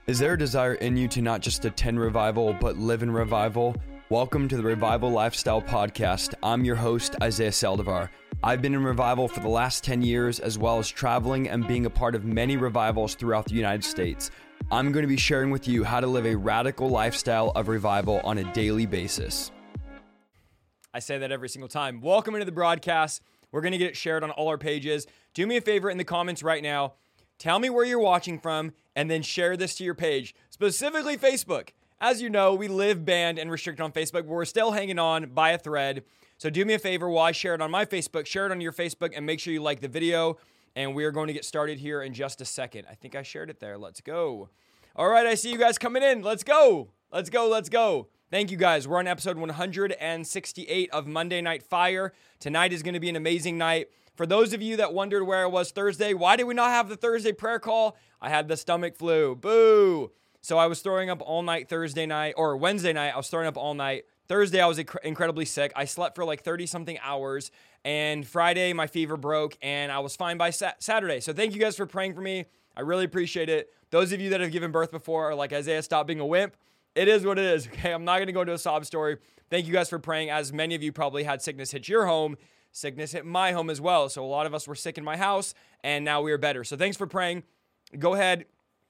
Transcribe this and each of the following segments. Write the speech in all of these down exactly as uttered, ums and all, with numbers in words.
Is there a desire in you to not just attend revival, but live in revival? Welcome to the Revival Lifestyle Podcast. I'm your host, Isaiah Saldivar. I've been in revival for the last ten years, as well as traveling and being a part of many revivals throughout the United States. I'm going to be sharing with you how to live a radical lifestyle of revival on a daily basis. I say that every single time. Welcome into the broadcast. We're going to get it shared on all our pages. Do me a favor in the comments right now. Tell me where you're watching from, and then share this to your page, specifically Facebook. As you know, we live banned and restricted on Facebook, but we're still hanging on by a thread. So do me a favor while I share it on my Facebook, share it on your Facebook, and make sure you like the video. And we are going to get started here in just a second. I think I shared it there. Let's go. All right, I see you guys coming in. Let's go. Let's go. Let's go. Thank you, guys. We're on episode one hundred sixty-eight of Monday Night Fire. Tonight is going to be an amazing night. For those of you that wondered where I was Thursday, why did we not have the Thursday prayer call? I had the stomach flu. Boo. So I was throwing up all night Thursday night, or Wednesday night, I was throwing up all night. Thursday, I was inc- incredibly sick. I slept for like thirty-something hours. And Friday, my fever broke, and I was fine by sa- Saturday. So thank you guys for praying for me. I really appreciate it. Those of you that have given birth before are like, Isaiah, stop being a wimp. It is what it is, okay? I'm not going to go into a sob story. Thank you guys for praying, as many of you probably had sickness hit your home. Sickness hit my home as well. So a lot of us were sick in my house, and now we are better. So thanks for praying. Go ahead.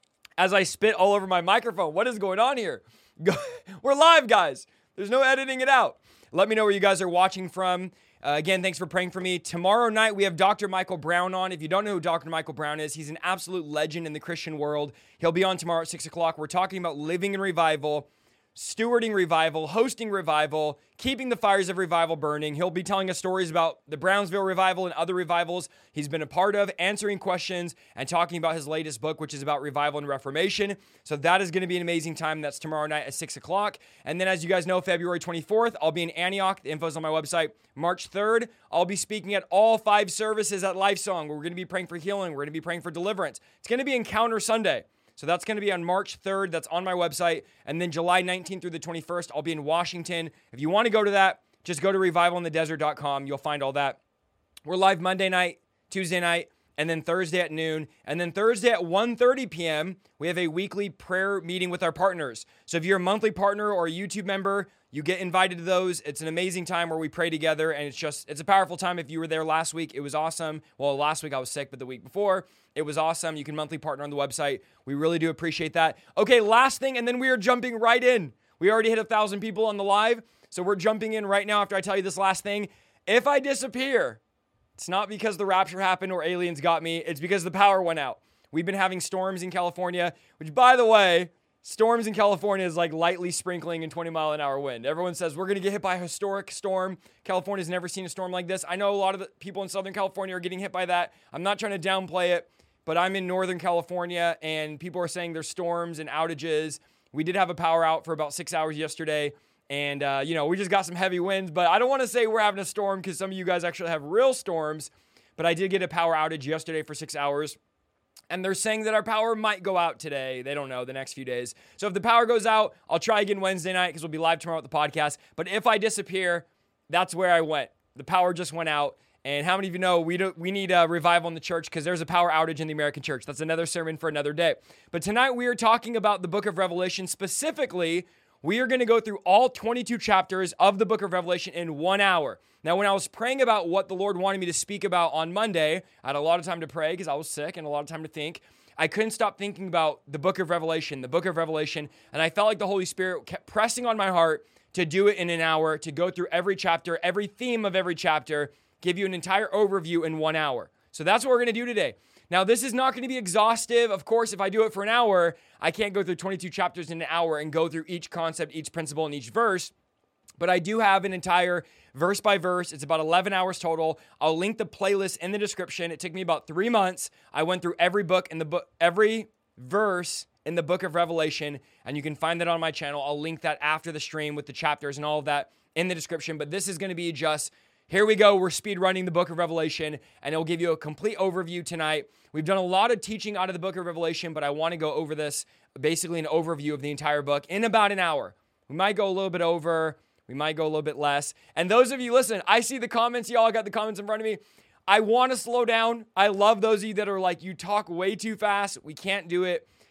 As I spit all over my microphone, what is going on here? Go, we're live, guys. There's no editing it out. Let me know where you guys are watching from. Uh, again, thanks for praying for me. Tomorrow night, we have Doctor Michael Brown on. If you don't know who Doctor Michael Brown is, he's an absolute legend in the Christian world. He'll be on tomorrow at six o'clock. We're talking about living in revival, stewarding revival, hosting revival, keeping the fires of revival burning. He'll be telling us stories about the Brownsville revival and other revivals he's been a part of, answering questions, and talking about his latest book, which is about revival and reformation. So that is going to be an amazing time. That's tomorrow night at six o'clock. And then, as you guys know, February twenty-fourth, I'll be in Antioch. The info's on my website. March third, I'll be speaking at all five services at Lifesong. We're going to be praying for healing. We're going to be praying for deliverance. It's going to be Encounter Sunday. So that's going to be on March third. That's on my website. And then July nineteenth through the twenty-first, I'll be in Washington. If you want to go to that, just go to revival in the desert dot com. You'll find all that. We're live Monday night, Tuesday night, and then Thursday at noon. And then Thursday at one thirty p.m., we have a weekly prayer meeting with our partners. So if you're a monthly partner or a YouTube member, you get invited to those. It's an amazing time where we pray together, and it's just, it's a powerful time. If you were there last week, it was awesome. Well, last week I was sick, but the week before, it was awesome. You can monthly partner on the website. We really do appreciate that. Okay, last thing, and then we are jumping right in. We already hit a thousand people on the live, so we're jumping in right now after I tell you this last thing. If I disappear, it's not because the rapture happened or aliens got me. It's because the power went out. We've been having storms in California, which, by the way, storms in California is like lightly sprinkling and twenty mile an hour wind. Everyone says we're going to get hit by a historic storm. California's never seen a storm like this. I know a lot of the people in Southern California are getting hit by that. I'm not trying to downplay it, but I'm in Northern California, and people are saying there's storms and outages. We did have a power out for about six hours yesterday, and, uh, you know, we just got some heavy winds, but I don't want to say we're having a storm because some of you guys actually have real storms, but I did get a power outage yesterday for six hours. And they're saying that our power might go out today. They don't know, the next few days. So if the power goes out, I'll try again Wednesday night because we'll be live tomorrow with the podcast. But if I disappear, that's where I went. The power just went out. And how many of you know we do, we need a revival in the church because there's a power outage in the American church. That's another sermon for another day. But tonight we are talking about the book of Revelation. Specifically, we are going to go through all twenty-two chapters of the book of Revelation in one hour. Now, when I was praying about what the Lord wanted me to speak about on Monday, I had a lot of time to pray because I was sick and a lot of time to think. I couldn't stop thinking about the book of Revelation, the book of Revelation, and I felt like the Holy Spirit kept pressing on my heart to do it in an hour, to go through every chapter, every theme of every chapter, give you an entire overview in one hour. So that's what we're going to do today. Now, this is not going to be exhaustive. Of course, if I do it for an hour, I can't go through twenty-two chapters in an hour and go through each concept, each principle, and each verse. But I do have an entire verse by verse. It's about eleven hours total. I'll link the playlist in the description. It took me about three months. I went through every book in the book, every verse in the book of Revelation, and you can find that on my channel. I'll link that after the stream with the chapters and all of that in the description. But this is going to be just, here we go. We're speed running the book of Revelation, and it'll give you a complete overview tonight. We've done a lot of teaching out of the book of Revelation, but I want to go over this, basically an overview of the entire book in about an hour. We might go a little bit over. We might go a little bit less. And those of you, listen, I see the comments. Y'all got the comments in front of me. I want to slow down. I love those of you that are like, you talk way too fast. We can't do it.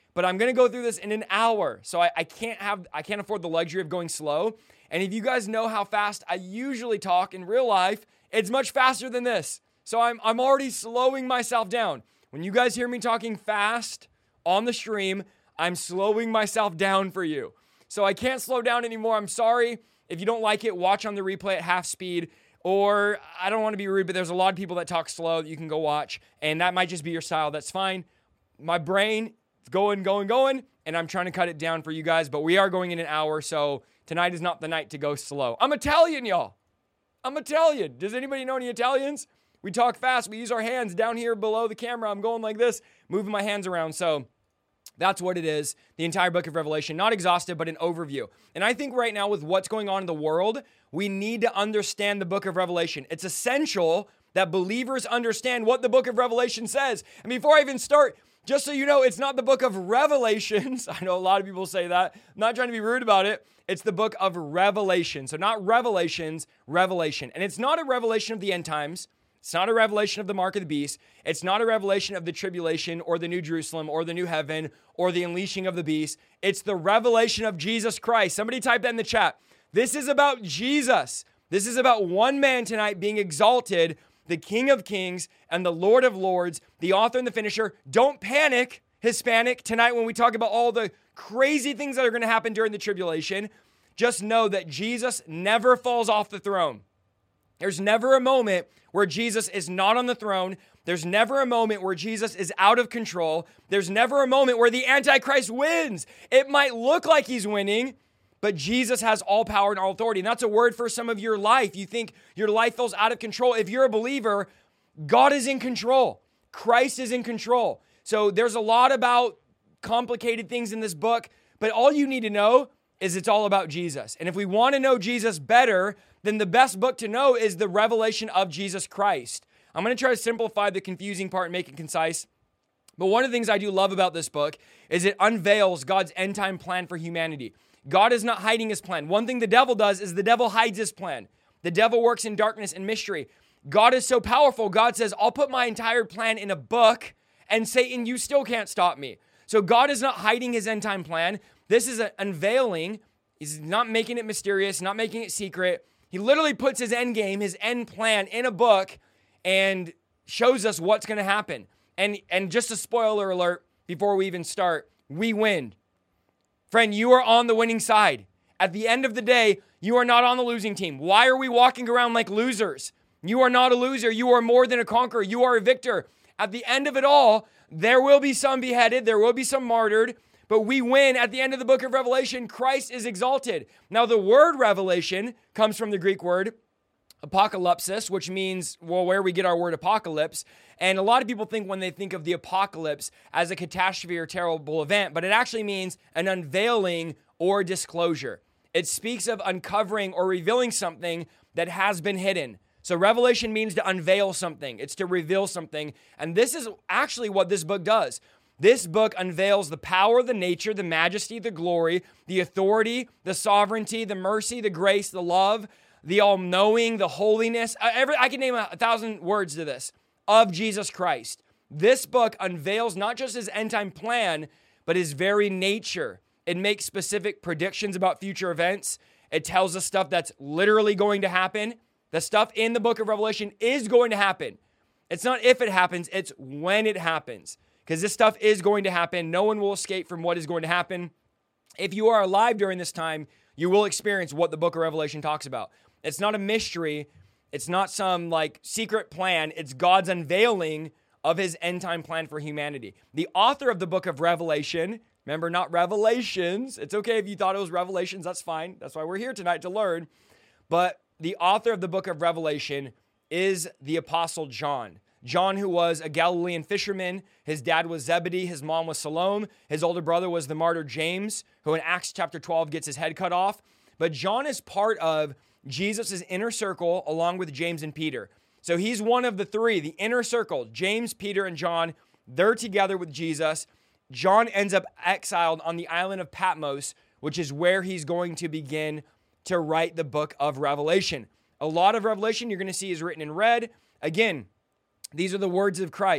but I'm going to go through this in an hour. So I, I can't have, I can't afford the luxury of going slow. And if you guys know how fast I usually talk in real life, it's much faster than this. So I'm, I'm already slowing myself down. When you guys hear me talking fast on the stream, I'm slowing myself down for you. So I can't slow down anymore. I'm sorry. If you don't like it, watch on the replay at half speed. Or I don't want to be rude, but there's a lot of people that talk slow that you can go watch. And that might just be your style. That's fine. My brain is going, going, going. And I'm trying to cut it down for you guys. But we are going in an hour. So tonight is not the night to go slow. I'm Italian, y'all. I'm Italian. Does anybody know any Italians? We talk fast. We use our hands down here below the camera. I'm going like this, moving my hands around. So that's what it is. The entire book of Revelation, not exhaustive, but an overview. And I think right now with what's going on in the world, we need to understand the book of Revelation. It's essential that believers understand what the book of Revelation says. And before I even start, just so you know, it's not the book of Revelations. I know a lot of people say that. I'm not trying to be rude about it. It's the book of Revelation. So not Revelations, Revelation. And it's not a revelation of the end times. It's not a revelation of the mark of the beast. It's not a revelation of the tribulation or the new Jerusalem or the new heaven or the unleashing of the beast. It's the revelation of Jesus Christ. Somebody type that in the chat. This is about Jesus. This is about one man tonight being exalted, the King of Kings and the Lord of Lords, the author and the finisher. Don't panic, Hispanic, tonight when we talk about all the crazy things that are going to happen during the tribulation. Just know that Jesus never falls off the throne. There's never a moment where Jesus is not on the throne. There's never a moment where Jesus is out of control. There's never a moment where the Antichrist wins. It might look like he's winning, but Jesus has all power and all authority. And that's a word for some of your life. You think your life feels out of control. If you're a believer, God is in control. Christ is in control. So there's a lot about complicated things in this book, but all you need to know is it's all about Jesus. And if we want to know Jesus better, then the best book to know is the revelation of Jesus Christ. I'm going to try to simplify the confusing part and make it concise. But one of the things I do love about this book is it unveils God's end time plan for humanity. God is not hiding his plan. One thing the devil does is the devil hides his plan. The devil works in darkness and mystery. God is so powerful. God says, I'll put my entire plan in a book, and Satan, you still can't stop me. So God is not hiding his end time plan. This is an unveiling. He's not making it mysterious, not making it secret. He literally puts his end game, his end plan in a book and shows us what's going to happen. And, and just a spoiler alert before we even start, we win. Friend, you are on the winning side. At the end of the day, you are not on the losing team. Why are we walking around like losers? You are not a loser. You are more than a conqueror. You are a victor. At the end of it all, there will be some beheaded. There will be some martyred. But we win. At the end of the book of Revelation, Christ is exalted. Now, the word revelation comes from the Greek word apocalypsis, which means, well, where we get our word apocalypse. And a lot of people think when they think of the apocalypse as a catastrophe or terrible event, but it actually means an unveiling or disclosure. It speaks of uncovering or revealing something that has been hidden. So revelation means to unveil something. It's to reveal something. And this is actually what this book does. This book unveils the power, the nature, the majesty, the glory, the authority, the sovereignty, the mercy, the grace, the love, the all-knowing, the holiness. Every, I can name a, a thousand words to this, of Jesus Christ. This book unveils not just his end-time plan, but his very nature. It makes specific predictions about future events. It tells us stuff that's literally going to happen. The stuff in the book of Revelation is going to happen. It's not if it happens, it's when it happens. Because this stuff is going to happen. No one will escape from what is going to happen. If you are alive during this time, you will experience what the book of Revelation talks about. It's not a mystery. It's not some like secret plan. It's God's unveiling of his end time plan for humanity. The author of the book of Revelation, remember, not Revelations. It's okay if you thought it was Revelations. That's fine. That's why we're here tonight to learn. But the author of the book of Revelation is the Apostle John. John, who was a Galilean fisherman. His dad was Zebedee. His mom was Salome. His older brother was the martyr James, who in Acts chapter twelve gets his head cut off. But John is part of Jesus' inner circle along with James and Peter. So he's one of the three, the inner circle. James, Peter, and John, they're together with Jesus. John ends up exiled on the island of Patmos, which is where he's going to begin to write the book of Revelation. A lot of Revelation you're going to see is written in red. Again, these are the words of Christ.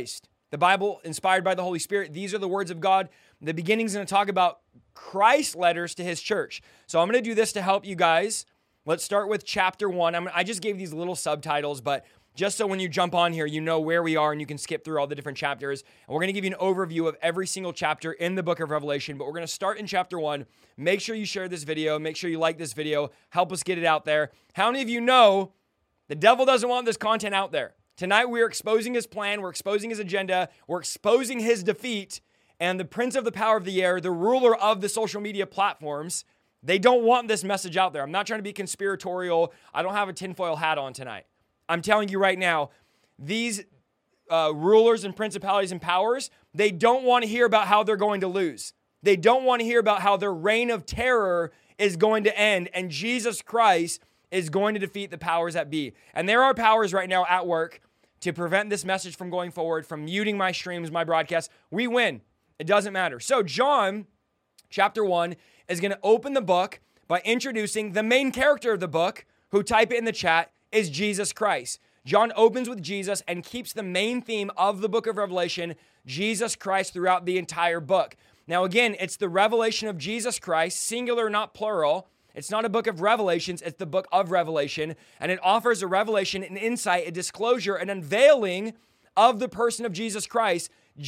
The Bible, inspired by the Holy Spirit, these are the words of God. The beginning is going to talk about Christ's letters to his church. So I'm going to do this to help you guys. Let's start with chapter one. I'm, I just gave these little subtitles, but just so when you jump on here, you know where we are and you can skip through all the different chapters. And we're going to give you an overview of every single chapter in the book of Revelation, but we're going to start in chapter one. Make sure you share this video. Make sure you like this video. Help us get it out there. How many of you know the devil doesn't want this content out there? Tonight, we are exposing his plan. We're exposing his agenda. We're exposing his defeat. And the prince of the power of the air, the ruler of the social media platforms, they don't want this message out there. I'm not trying to be conspiratorial. I don't have a tinfoil hat on tonight. I'm telling you right now, these uh, rulers and principalities and powers, they don't want to hear about how they're going to lose. They don't want to hear about how their reign of terror is going to end and Jesus Christ is going to defeat the powers that be. And there are powers right now at work to prevent this message from going forward, from muting my streams, my broadcasts. We win. It doesn't matter. So John, chapter one, is going to open the book by introducing the main character of the book, who, type it in the chat, is Jesus Christ. John opens with Jesus and keeps the main theme of the book of Revelation, Jesus Christ, throughout the entire book. Now, again, it's the revelation of Jesus Christ, singular, not plural. It's not a book of revelations, it's the book of Revelation, and it offers a revelation, an insight, a disclosure, an unveiling of the person of Jesus Christ.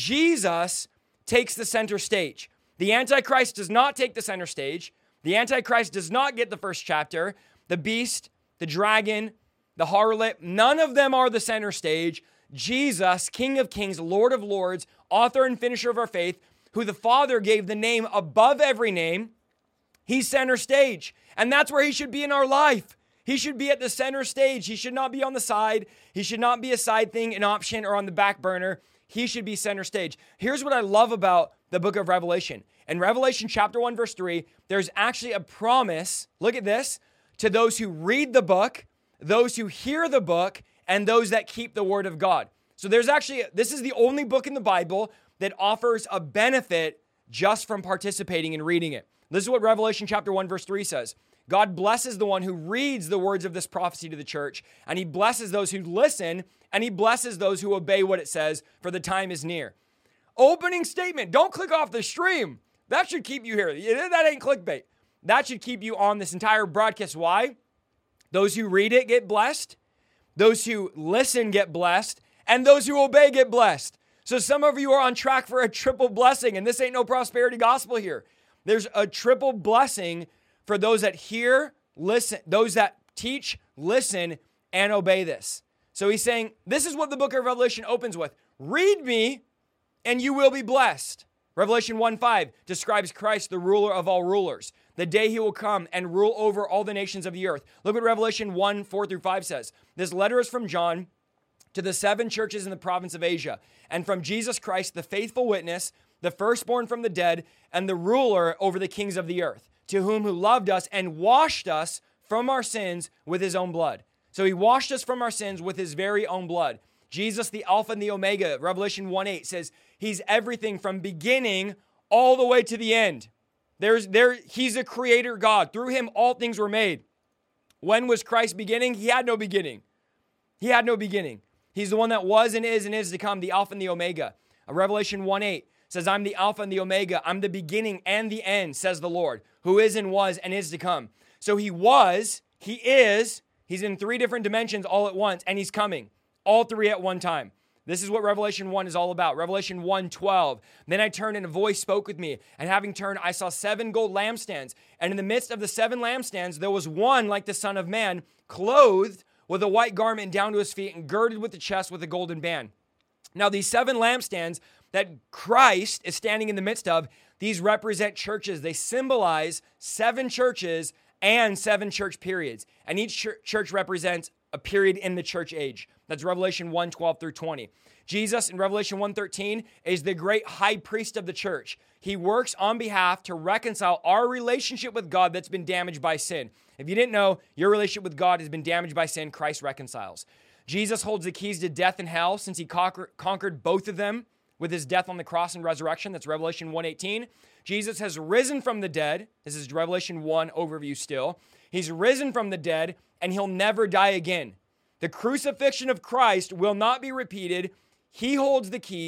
Jesus takes the center stage. The Antichrist does not take the center stage. The Antichrist does not get the first chapter. The beast, the dragon, the harlot, none of them are the center stage. Jesus, King of Kings, Lord of Lords, author and finisher of our faith, who the Father gave the name above every name, he's center stage. And that's where he should be in our life. He should be at the center stage. He should not be on the side. He should not be a side thing, an option, or on the back burner. He should be center stage. Here's what I love about the book of Revelation. In Revelation chapter one, verse three, there's actually a promise, look at this, to those who read the book, those who hear the book, and those that keep the word of God. So there's actually, this is the only book in the Bible that offers a benefit just from participating in reading it. This is what Revelation chapter one, verse three says. God blesses the one who reads the words of this prophecy to the church, and he blesses those who listen, and he blesses those who obey what it says, for the time is near. Opening statement. Don't click off the stream. That should keep you here. That ain't clickbait. That should keep you on this entire broadcast. Why? Those who read it get blessed. Those who listen get blessed. And those who obey get blessed. So some of you are on track for a triple blessing, and this ain't no prosperity gospel here. There's a triple blessing for those that hear, listen, those that teach, listen, and obey this. So he's saying, this is what the book of Revelation opens with. Read me, and you will be blessed. Revelation one five describes Christ, the ruler of all rulers, the day he will come and rule over all the nations of the earth. Look what Revelation one four through five says. This letter is from John to the seven churches in the province of Asia, and from Jesus Christ, the faithful witness, the firstborn from the dead, and the ruler over the kings of the earth, to whom who loved us and washed us from our sins with his own blood. So he washed us from our sins with his very own blood. Jesus, the Alpha and the Omega, Revelation one eight says he's everything from beginning all the way to the end. There's there, he's a creator God. Through him, all things were made. When was Christ beginning? He had no beginning. He had no beginning. He's the one that was and is and is to come, the Alpha and the Omega. Revelation one eight says, I'm the Alpha and the Omega. I'm the beginning and the end, says the Lord, who is and was and is to come. So he was, he is, he's in three different dimensions all at once, and he's coming, all three at one time. This is what Revelation one is all about. Revelation one twelve. Then I turned and a voice spoke with me. And having turned, I saw seven gold lampstands. And in the midst of the seven lampstands, there was one like the Son of Man, clothed with a white garment down to his feet and girded with the chest with a golden band. Now, these seven lampstands that Christ is standing in the midst of, these represent churches. They symbolize seven churches and seven church periods. And each ch- church represents a period in the church age. That's Revelation one twelve through twenty. Jesus in Revelation one thirteen is the great high priest of the church. He works on behalf to reconcile our relationship with God that's been damaged by sin. If you didn't know, your relationship with God has been damaged by sin. Christ reconciles. Jesus holds the keys to death and hell since he conquer- conquered both of them with his death on the cross and resurrection. That's Revelation one eighteen. Jesus has risen from the dead. This is Revelation one overview still. He's risen from the dead, and he'll never die again. The crucifixion of Christ will not be repeated. He holds the keys.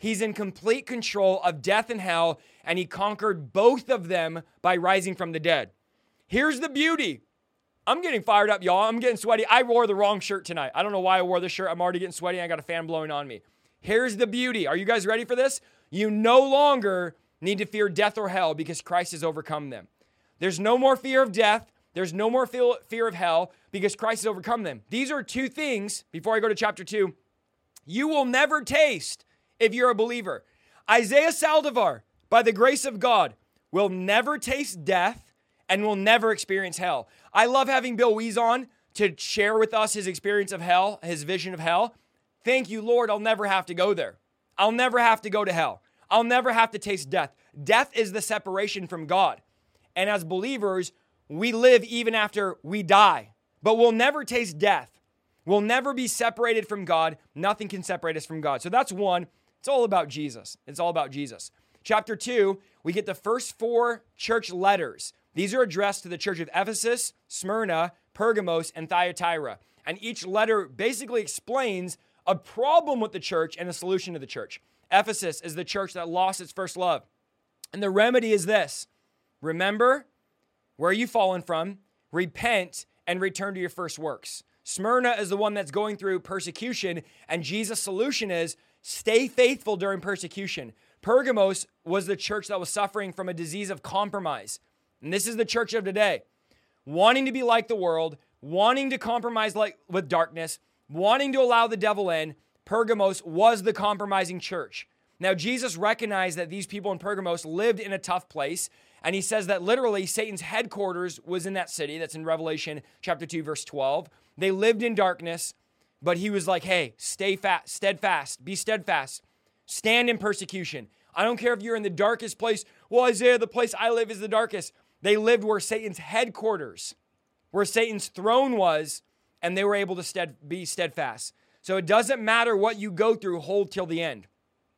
He's in complete control of death and hell, and he conquered both of them by rising from the dead. Here's the beauty. I'm getting fired up, y'all. I'm getting sweaty. I wore the wrong shirt tonight. I don't know why I wore this shirt. I'm already getting sweaty. I got a fan blowing on me. Here's the beauty. Are you guys ready for this? You no longer need to fear death or hell because Christ has overcome them. There's no more fear of death. There's no more fear of hell because Christ has overcome them. These are two things, before I go to chapter two, you will never taste if you're a believer. Isaiah Saldivar, by the grace of God, will never taste death and will never experience hell. I love having Bill Wees on to share with us his experience of hell, his vision of hell. Thank you, Lord, I'll never have to go there. I'll never have to go to hell. I'll never have to taste death. Death is the separation from God. And as believers, we live even after we die. But we'll never taste death. We'll never be separated from God. Nothing can separate us from God. So that's one. It's all about Jesus. It's all about Jesus. Chapter two, we get the first four church letters. These are addressed to the church of Ephesus, Smyrna, Pergamos, and Thyatira. And each letter basically explains a problem with the church and a solution to the church. Ephesus is the church that lost its first love. And the remedy is this. Remember where you've fallen from, repent, and return to your first works. Smyrna is the one that's going through persecution, and Jesus' solution is stay faithful during persecution. Pergamos was the church that was suffering from a disease of compromise. And this is the church of today. Wanting to be like the world, wanting to compromise like with darkness, wanting to allow the devil in. Pergamos was the compromising church. Now, Jesus recognized that these people in Pergamos lived in a tough place, and he says that literally Satan's headquarters was in that city. That's in Revelation chapter two, verse twelve. They lived in darkness, but he was like, hey, stay fast, steadfast, be steadfast, stand in persecution. I don't care if you're in the darkest place. Well, Isaiah, the place I live is the darkest. They lived where Satan's headquarters, where Satan's throne was, and they were able to stead, be steadfast. So it doesn't matter what you go through, hold till the end.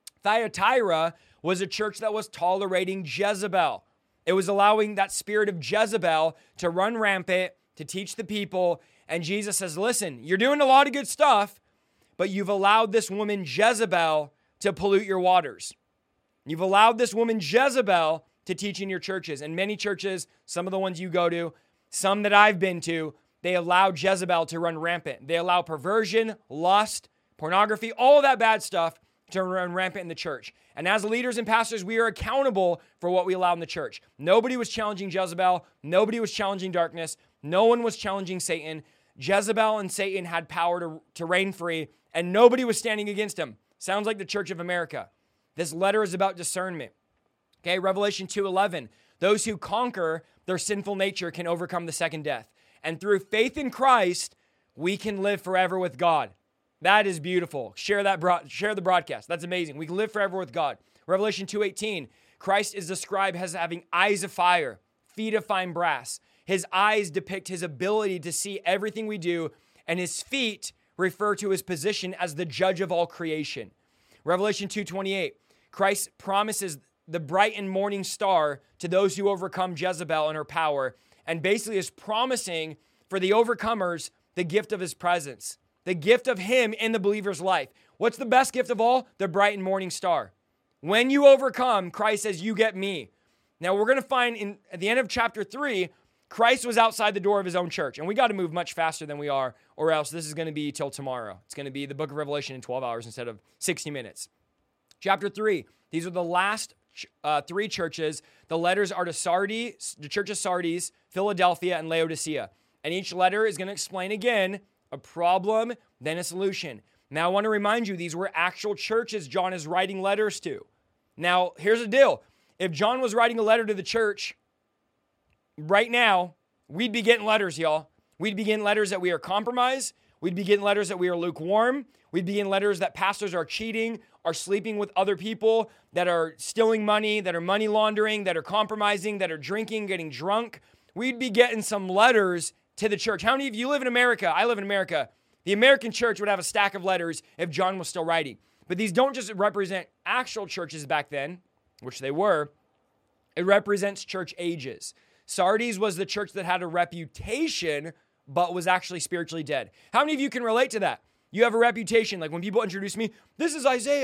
Thyatira was a church that was tolerating Jezebel. It was allowing that spirit of Jezebel to run rampant, to teach the people. And Jesus says, listen, you're doing a lot of good stuff, but you've allowed this woman Jezebel to pollute your waters. You've allowed this woman Jezebel to teach in your churches. And many churches, some of the ones you go to, some that I've been to, they allow Jezebel to run rampant. They allow perversion, lust, pornography, all of that bad stuff to run rampant in the church. And as leaders and pastors, we are accountable for what we allow in the church. Nobody was challenging Jezebel. Nobody was challenging darkness. No one was challenging Satan. Jezebel and Satan had power to, to reign free, and nobody was standing against him. Sounds like the Church of America. This letter is about discernment. Okay, Revelation two eleven. Those who conquer their sinful nature can overcome the second death. And through faith in Christ, we can live forever with God. That is beautiful. Share that broad, share the broadcast. That's amazing. We can live forever with God. Revelation two eighteen. Christ is described as having eyes of fire, feet of fine brass. His eyes depict his ability to see everything we do, and his feet refer to his position as the judge of all creation. Revelation two twenty-eight. Christ promises the bright and morning star to those who overcome Jezebel and her power, and basically is promising for the overcomers the gift of his presence, the gift of him in the believer's life. What's the best gift of all? The bright and morning star. When you overcome, Christ says, you get me. Now we're going to find in at the end of chapter three, Christ was outside the door of his own church, and we got to move much faster than we are, or else this is going to be till tomorrow. It's going to be the book of Revelation in twelve hours instead of sixty minutes. Chapter three, these are the last uh, three churches. The letters are to Sardis, the church of Sardis, Philadelphia, and Laodicea. And each letter is going to explain again a problem, then a solution. Now, I want to remind you, these were actual churches John is writing letters to. Now, here's the deal. If John was writing a letter to the church right now, we'd be getting letters, y'all. We'd be getting letters that we are compromised. We'd be getting letters that we are lukewarm. We'd be getting letters that pastors are cheating, are sleeping with other people, that are stealing money, that are money laundering, that are compromising, that are drinking, getting drunk. We'd be getting some letters to the church. How many of you live in America? I live in America. The American church would have a stack of letters if John was still writing. But these don't just represent actual churches back then, which they were. It represents church ages. Sardis was the church that had a reputation, but was actually spiritually dead. How many of you can relate to that? You have a reputation. Like when people introduce me, this is Isaiah.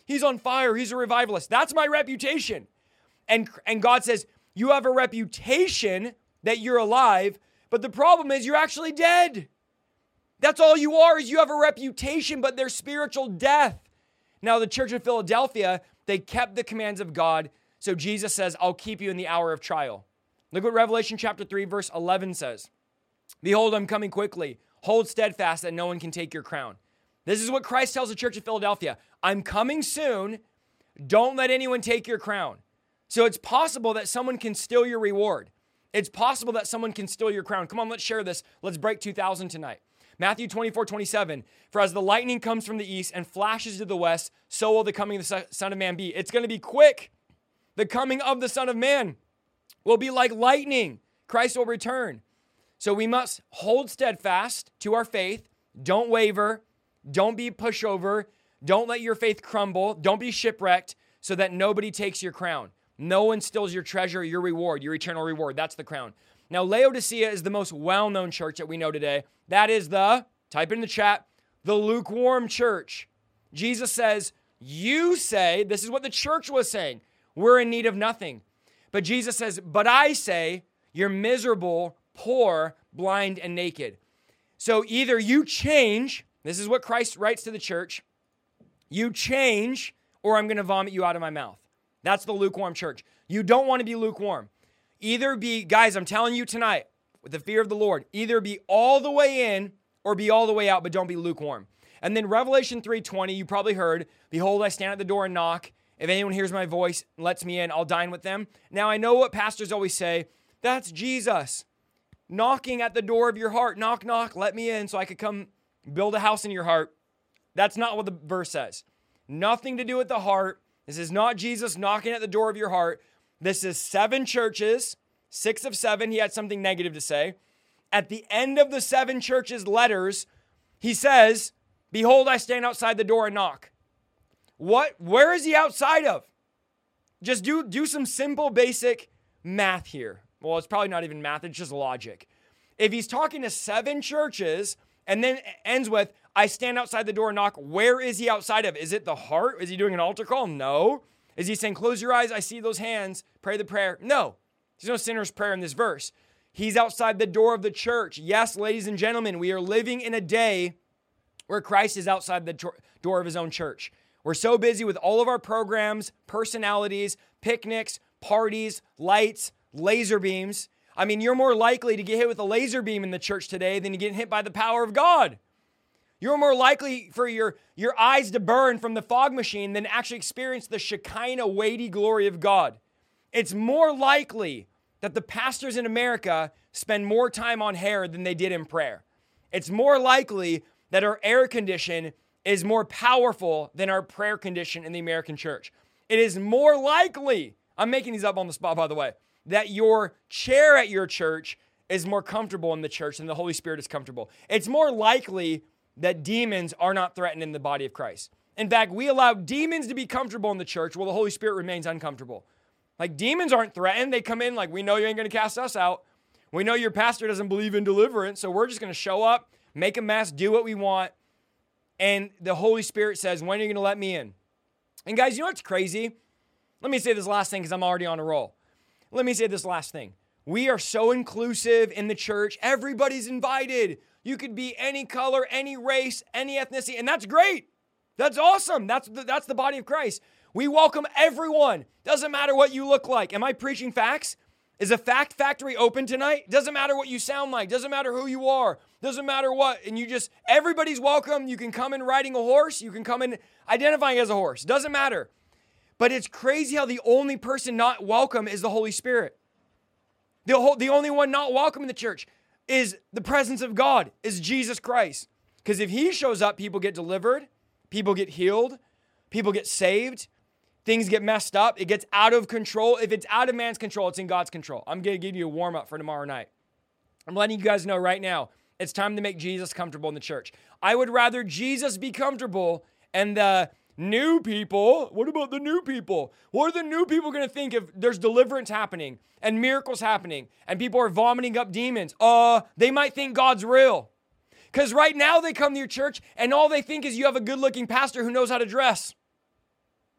He's on fire. He's a revivalist. That's my reputation. And, and God says, you have a reputation that you're alive, but the problem is you're actually dead. That's all you are, is you have a reputation, but there's spiritual death. Now, the church of Philadelphia, they kept the commands of God. So Jesus says, I'll keep you in the hour of trial. Look what Revelation chapter three, verse eleven says. Behold, I'm coming quickly. Hold steadfast that no one can take your crown. This is what Christ tells the church of Philadelphia. I'm coming soon. Don't let anyone take your crown. So it's possible that someone can steal your reward. It's possible that someone can steal your crown. Come on, let's share this. Let's break two thousand tonight. Matthew twenty-four, twenty-seven. For as the lightning comes from the east and flashes to the west, so will the coming of the Son of Man be. It's going to be quick. The coming of the Son of Man will be like lightning. Christ will return. So we must hold steadfast to our faith. Don't waver. Don't be pushover. Don't let your faith crumble. Don't be shipwrecked so that nobody takes your crown. No one steals your treasure, your reward, your eternal reward. That's the crown. Now, Laodicea is the most well-known church that we know today. That is the, type in the chat, the lukewarm church. Jesus says, you say, this is what the church was saying, we're in need of nothing. But Jesus says, but I say, you're miserable, poor, blind, and naked. So either you change, this is what Christ writes to the church, you change, or I'm going to vomit you out of my mouth. That's the lukewarm church. You don't want to be lukewarm. Either be, guys, I'm telling you tonight, with the fear of the Lord, either be all the way in or be all the way out, but don't be lukewarm. And then Revelation three twenty, you probably heard, behold, I stand at the door and knock. If anyone hears my voice and lets me in, I'll dine with them. Now, I know what pastors always say, that's Jesus knocking at the door of your heart. Knock, knock, let me in so I could come build a house in your heart. That's not what the verse says. Nothing to do with the heart. This is not Jesus knocking at the door of your heart. This is seven churches, six of seven. He had something negative to say. At the end of the seven churches' letters, he says, behold, I stand outside the door and knock. What? Where is he outside of? Just do, do some simple, basic math here. Well, it's probably not even math. It's just logic. If he's talking to seven churches and then ends with, I stand outside the door and knock, where is he outside of? Is it the heart? Is he doing an altar call? No. Is he saying, close your eyes, I see those hands, pray the prayer? No. There's no sinner's prayer in this verse. He's outside the door of the church. Yes, ladies and gentlemen, we are living in a day where Christ is outside the door of his own church. We're so busy with all of our programs, personalities, picnics, parties, lights, laser beams. I mean, you're more likely to get hit with a laser beam in the church today than to get hit by the power of God. You're more likely for your, your eyes to burn from the fog machine than actually experience the Shekinah weighty glory of God. It's more likely that the pastors in America spend more time on hair than they did in prayer. It's more likely that our air condition is more powerful than our prayer condition in the American church. It is more likely, I'm making these up on the spot, by the way, that your chair at your church is more comfortable in the church than the Holy Spirit is comfortable. It's more likely that demons are not threatened in the body of Christ. In fact, we allow demons to be comfortable in the church while the Holy Spirit remains uncomfortable. Like, demons aren't threatened. They come in like, we know you ain't going to cast us out. We know your pastor doesn't believe in deliverance, so we're just going to show up, make a mess, do what we want. And the Holy Spirit says, when are you going to let me in? And guys, you know what's crazy? Let me say this last thing because I'm already on a roll. Let me say this last thing. We are so inclusive in the church. Everybody's invited. You could be any color, any race, any ethnicity, and that's great. That's awesome. That's the, that's the body of Christ. We welcome everyone. Doesn't matter what you look like. Am I preaching facts? Is a fact factory open tonight? Doesn't matter what you sound like. Doesn't matter who you are. Doesn't matter what. And you just, everybody's welcome. You can come in riding a horse. You can come in identifying as a horse. Doesn't matter. But it's crazy how the only person not welcome is the Holy Spirit. The, whole, the only one not welcome in the church is the presence of God, is Jesus Christ. Because if he shows up, people get delivered, people get healed, people get saved, things get messed up, it gets out of control. If it's out of man's control, it's in God's control. I'm going to give you a warm up for tomorrow night. I'm letting you guys know right now, it's time to make Jesus comfortable in the church. I would rather Jesus be comfortable and the new people, what about the new people? What are the new people going to think if there's deliverance happening and miracles happening and people are vomiting up demons? Uh, they might think God's real. Because right now they come to your church and all they think is you have a good-looking pastor who knows how to dress.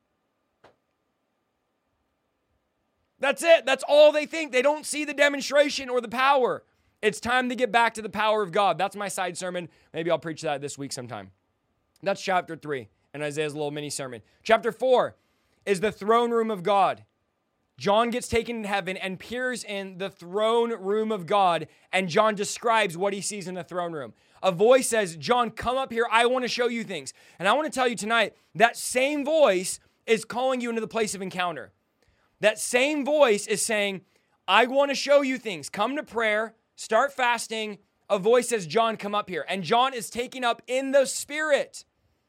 That's it. That's all they think. They don't see the demonstration or the power. It's time to get back to the power of God. That's my side sermon. Maybe I'll preach that this week sometime. That's chapter three and Isaiah's little mini sermon. Chapter four is the throne room of God. John gets taken to heaven and peers in the throne room of God, and John describes what he sees in the throne room. A voice says, John, come up here. I want to show you things. And I want to tell you tonight, that same voice is calling you into the place of encounter. That same voice is saying, I want to show you things. Come to prayer, start fasting. A voice says, John, come up here. And John is taken up in the Spirit.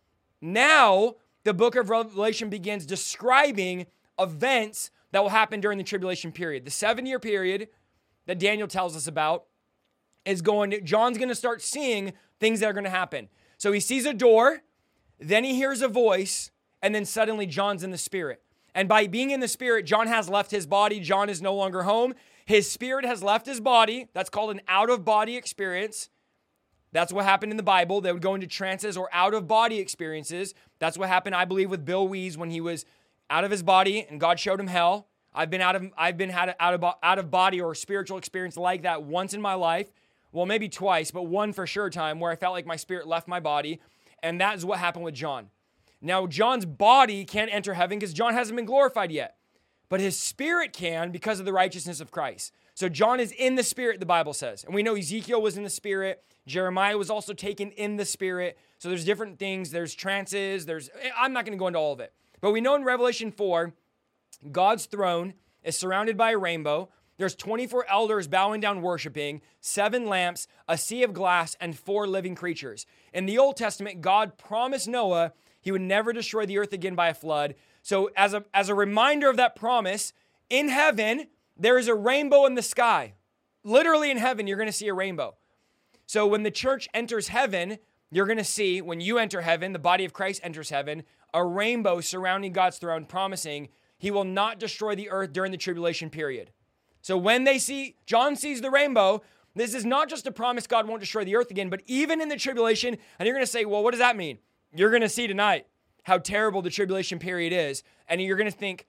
Now, the book of Revelation begins describing events that will happen during the tribulation period. The seven-year period that Daniel tells us about is going to, John's going to start seeing things that are going to happen. So he sees a door, then he hears a voice, and then suddenly John's in the Spirit. And by being in the Spirit, John has left his body. John is no longer home. His spirit has left his body. That's called an out-of-body experience. That's what happened in the Bible. They would go into trances or out-of-body experiences. That's what happened, I believe, with Bill Wees when he was out of his body and God showed him hell. I've been out of I've been had out of out of body or spiritual experience like that once in my life. Well, maybe twice, but one for sure time where I felt like my spirit left my body, and that is what happened with John. Now, John's body can't enter heaven because John hasn't been glorified yet, but his spirit can because of the righteousness of Christ. So John is in the Spirit, the Bible says, and we know Ezekiel was in the Spirit. Jeremiah was also taken in the Spirit. So there's different things. There's trances. There's I'm not going to go into all of it. But we know in Revelation four, God's throne is surrounded by a rainbow. There's twenty-four elders bowing down worshiping, seven lamps, a sea of glass, and four living creatures. In the Old Testament, God promised Noah he would never destroy the earth again by a flood. So as a, as a reminder of that promise, in heaven, there is a rainbow in the sky. Literally in heaven, you're going to see a rainbow. So when the church enters heaven, you're going to see, when you enter heaven, the body of Christ enters heaven, a rainbow surrounding God's throne, promising he will not destroy the earth during the tribulation period. So when they see, John sees the rainbow, this is not just a promise God won't destroy the earth again, but even in the tribulation, and you're going to say, well, what does that mean? You're going to see tonight how terrible the tribulation period is, and you're going to think,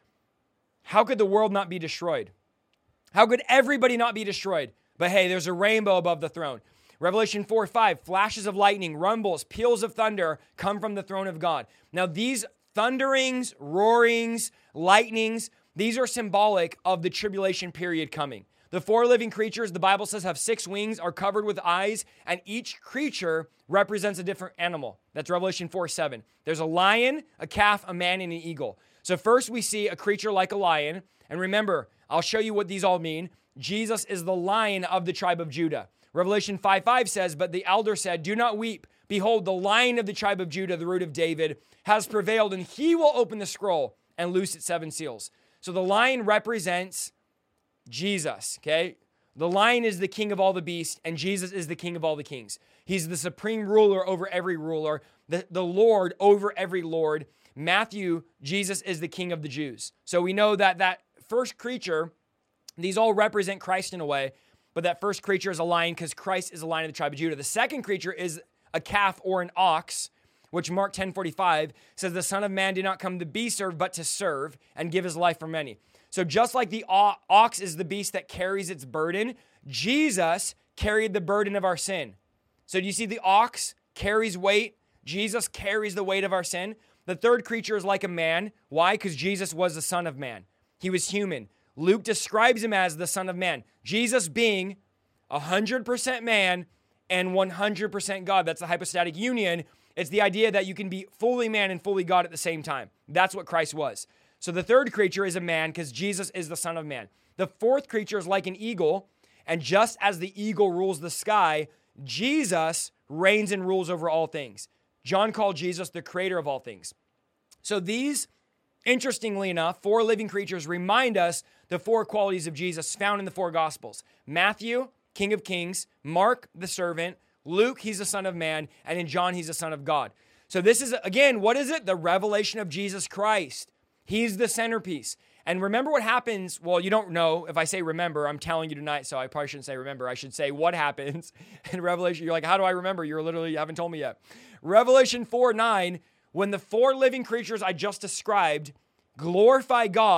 how could the world not be destroyed? How could everybody not be destroyed? But hey, there's a rainbow above the throne. Revelation four five, flashes of lightning, rumbles, peals of thunder come from the throne of God. Now these thunderings, roarings, lightnings, these are symbolic of the tribulation period coming. The four living creatures, the Bible says, have six wings, are covered with eyes, and each creature represents a different animal. That's Revelation four seven. There's a lion, a calf, a man, and an eagle. So first we see a creature like a lion. And remember, I'll show you what these all mean. Jesus is the Lion of the tribe of Judah. Revelation five five says, but the elder said, do not weep. Behold, the Lion of the tribe of Judah, the root of David, has prevailed, and he will open the scroll and loose its seven seals. So the lion represents Jesus, okay? The lion is the king of all the beasts, and Jesus is the king of all the kings. He's the supreme ruler over every ruler, the, the Lord over every Lord. Matthew, Jesus is the king of the Jews. So we know that that first creature, these all represent Christ in a way, but that first creature is a lion because Christ is a lion of the tribe of Judah. The second creature is a calf or an ox, which Mark ten forty-five says, the Son of Man did not come to be served, but to serve and give his life for many. So just like the ox is the beast that carries its burden, Jesus carried the burden of our sin. So do you see the ox carries weight? Jesus carries the weight of our sin. The third creature is like a man. Why? Because Jesus was the Son of Man. He was human. Luke describes him as the Son of Man. Jesus being one hundred percent man and one hundred percent God. That's the hypostatic union. It's the idea that you can be fully man and fully God at the same time. That's what Christ was. So the third creature is a man because Jesus is the Son of Man. The fourth creature is like an eagle, and just as the eagle rules the sky, Jesus reigns and rules over all things. John called Jesus the creator of all things. So these, interestingly enough, four living creatures remind us the four qualities of Jesus found in the four Gospels. Matthew, King of Kings. Mark, the servant. Luke, he's the Son of Man. And in John, he's the Son of God. So this is, again, what is it? The revelation of Jesus Christ. He's the centerpiece. And remember what happens. Well, you don't know. If I say remember, I'm telling you tonight, so I probably shouldn't say remember. I should say what happens in Revelation. You're like, how do I remember? You're literally, you haven't told me yet. Revelation four nine, when the four living creatures I just described glorify God,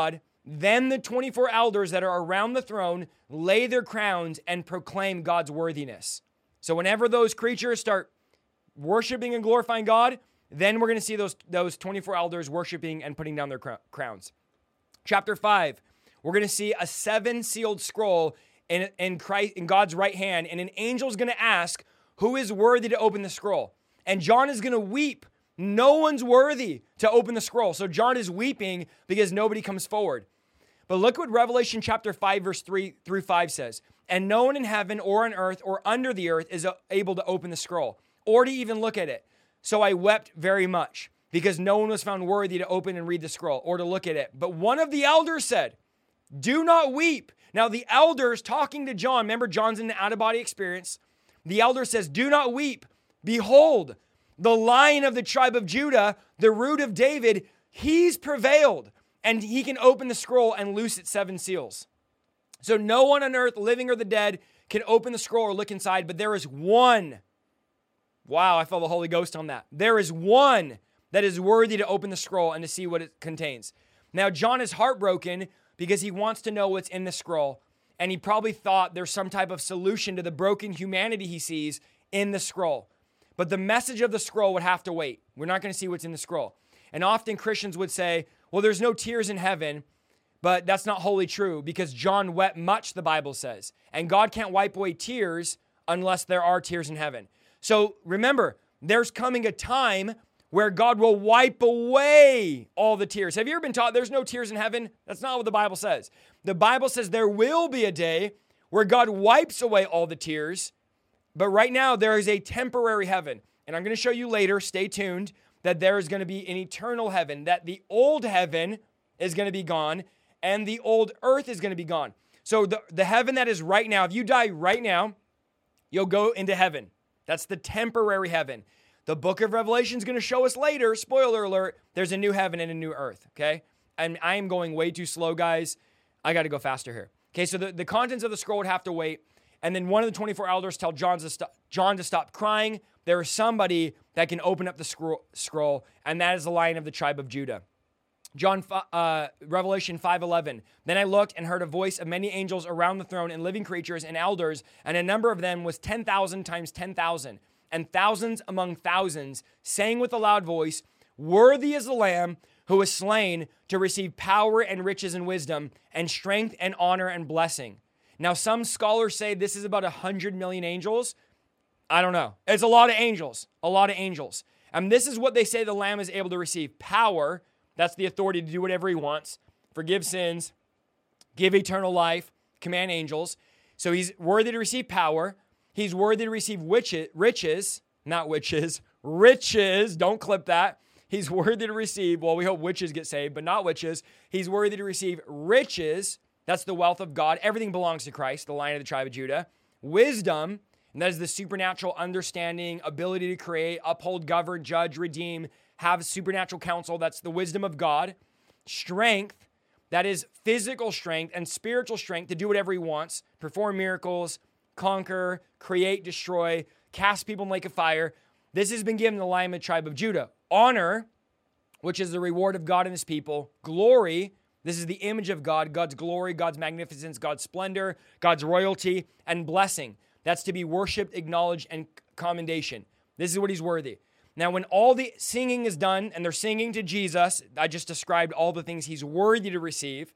Then the twenty-four elders that are around the throne lay their crowns and proclaim God's worthiness. So whenever those creatures start worshiping and glorifying God, then we're going to see those, those twenty-four elders worshiping and putting down their crowns. Chapter five, we're going to see a seven-sealed scroll in, in, Christ, in God's right hand, and an angel is going to ask, who is worthy to open the scroll? And John is going to weep. No one's worthy to open the scroll. So John is weeping because nobody comes forward. But look what Revelation chapter five, verse three through five says. And no one in heaven or on earth or under the earth is able to open the scroll or to even look at it. So I wept very much because no one was found worthy to open and read the scroll or to look at it. But one of the elders said, do not weep. Now the elders talking to John, remember John's in the out-of-body experience. The elder says, do not weep. Behold, the Lion of the tribe of Judah, the root of David, he's prevailed. And he can open the scroll and loose its seven seals. So no one on earth, living or the dead, can open the scroll or look inside, but there is one. Wow, I felt the Holy Ghost on that. There is one that is worthy to open the scroll and to see what it contains. Now, John is heartbroken because he wants to know what's in the scroll. And he probably thought there's some type of solution to the broken humanity he sees in the scroll. But the message of the scroll would have to wait. We're not going to see what's in the scroll. And often Christians would say, well, there's no tears in heaven, but that's not wholly true because John wept much, the Bible says. And God can't wipe away tears unless there are tears in heaven. So remember, there's coming a time where God will wipe away all the tears. Have you ever been taught there's no tears in heaven? That's not what the Bible says. The Bible says there will be a day where God wipes away all the tears, but right now there is a temporary heaven. And I'm going to show you later, stay tuned, that there is going to be an eternal heaven, that the old heaven is going to be gone and the old earth is going to be gone. So the, the heaven that is right now, if you die right now, you'll go into heaven. That's the temporary heaven. The book of Revelation is going to show us later, spoiler alert, there's a new heaven and a new earth, okay? And I am going way too slow, guys. I got to go faster here. Okay, so the, the contents of the scroll would have to wait. And then one of the twenty-four elders tell John to, st- John to stop crying. There is somebody that can open up the scroll, scroll, and that is the Lion of the tribe of Judah. John, uh, Revelation five eleven. Then I looked and heard a voice of many angels around the throne and living creatures and elders, and a number of them was ten thousand times ten thousand. And thousands among thousands, saying with a loud voice, worthy is the Lamb who was slain to receive power and riches and wisdom and strength and honor and blessing. Now, some scholars say this is about one hundred million angels. I don't know. It's a lot of angels, a lot of angels. And this is what they say the Lamb is able to receive. Power, that's the authority to do whatever he wants, forgive sins, give eternal life, command angels. So he's worthy to receive power. He's worthy to receive witches, riches, not witches, riches. Don't clip that. He's worthy to receive, well, we hope witches get saved, but not witches. He's worthy to receive riches. That's the wealth of God. Everything belongs to Christ, the Lion of the tribe of Judah. Wisdom, and that is the supernatural understanding, ability to create, uphold, govern, judge, redeem, have supernatural counsel. That's the wisdom of God. Strength, that is physical strength and spiritual strength to do whatever he wants, perform miracles, conquer, create, destroy, cast people in the lake of fire. This has been given the Lion of the tribe of Judah. Honor, which is the reward of God and his people. Glory, this is the image of God, God's glory, God's magnificence, God's splendor, God's royalty, and blessing. That's to be worshiped, acknowledged, and commendation. This is what he's worthy. Now, when all the singing is done, and they're singing to Jesus, I just described all the things he's worthy to receive.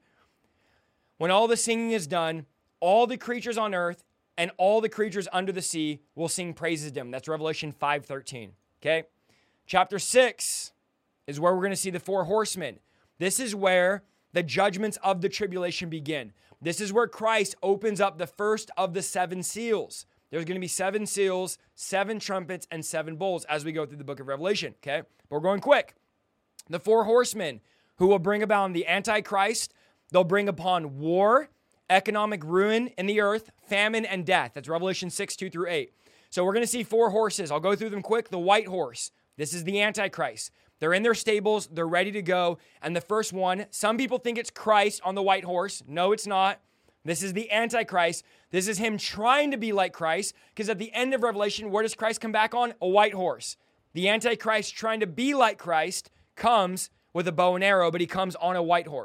When all the singing is done, all the creatures on earth and all the creatures under the sea will sing praises to him. That's Revelation five thirteen, okay? Chapter six is where we're going to see the four horsemen. This is where the judgments of the tribulation begin. This is where Christ opens up the first of the seven seals. There's going to be seven seals, seven trumpets, and seven bowls as we go through the book of Revelation, okay? But we're going quick. The four horsemen who will bring about the Antichrist, they'll bring upon war, economic ruin in the earth, famine, and death. That's Revelation six, two through eight. So we're going to see four horses. I'll go through them quick. The white horse. This is the Antichrist. They're in their stables. They're ready to go. And the first one, some people think it's Christ on the white horse. No, it's not. This is the Antichrist. This is him trying to be like Christ, because at the end of Revelation, where does Christ come back on? A white horse. The Antichrist trying to be like Christ comes with a bow and arrow, but he comes on a white horse.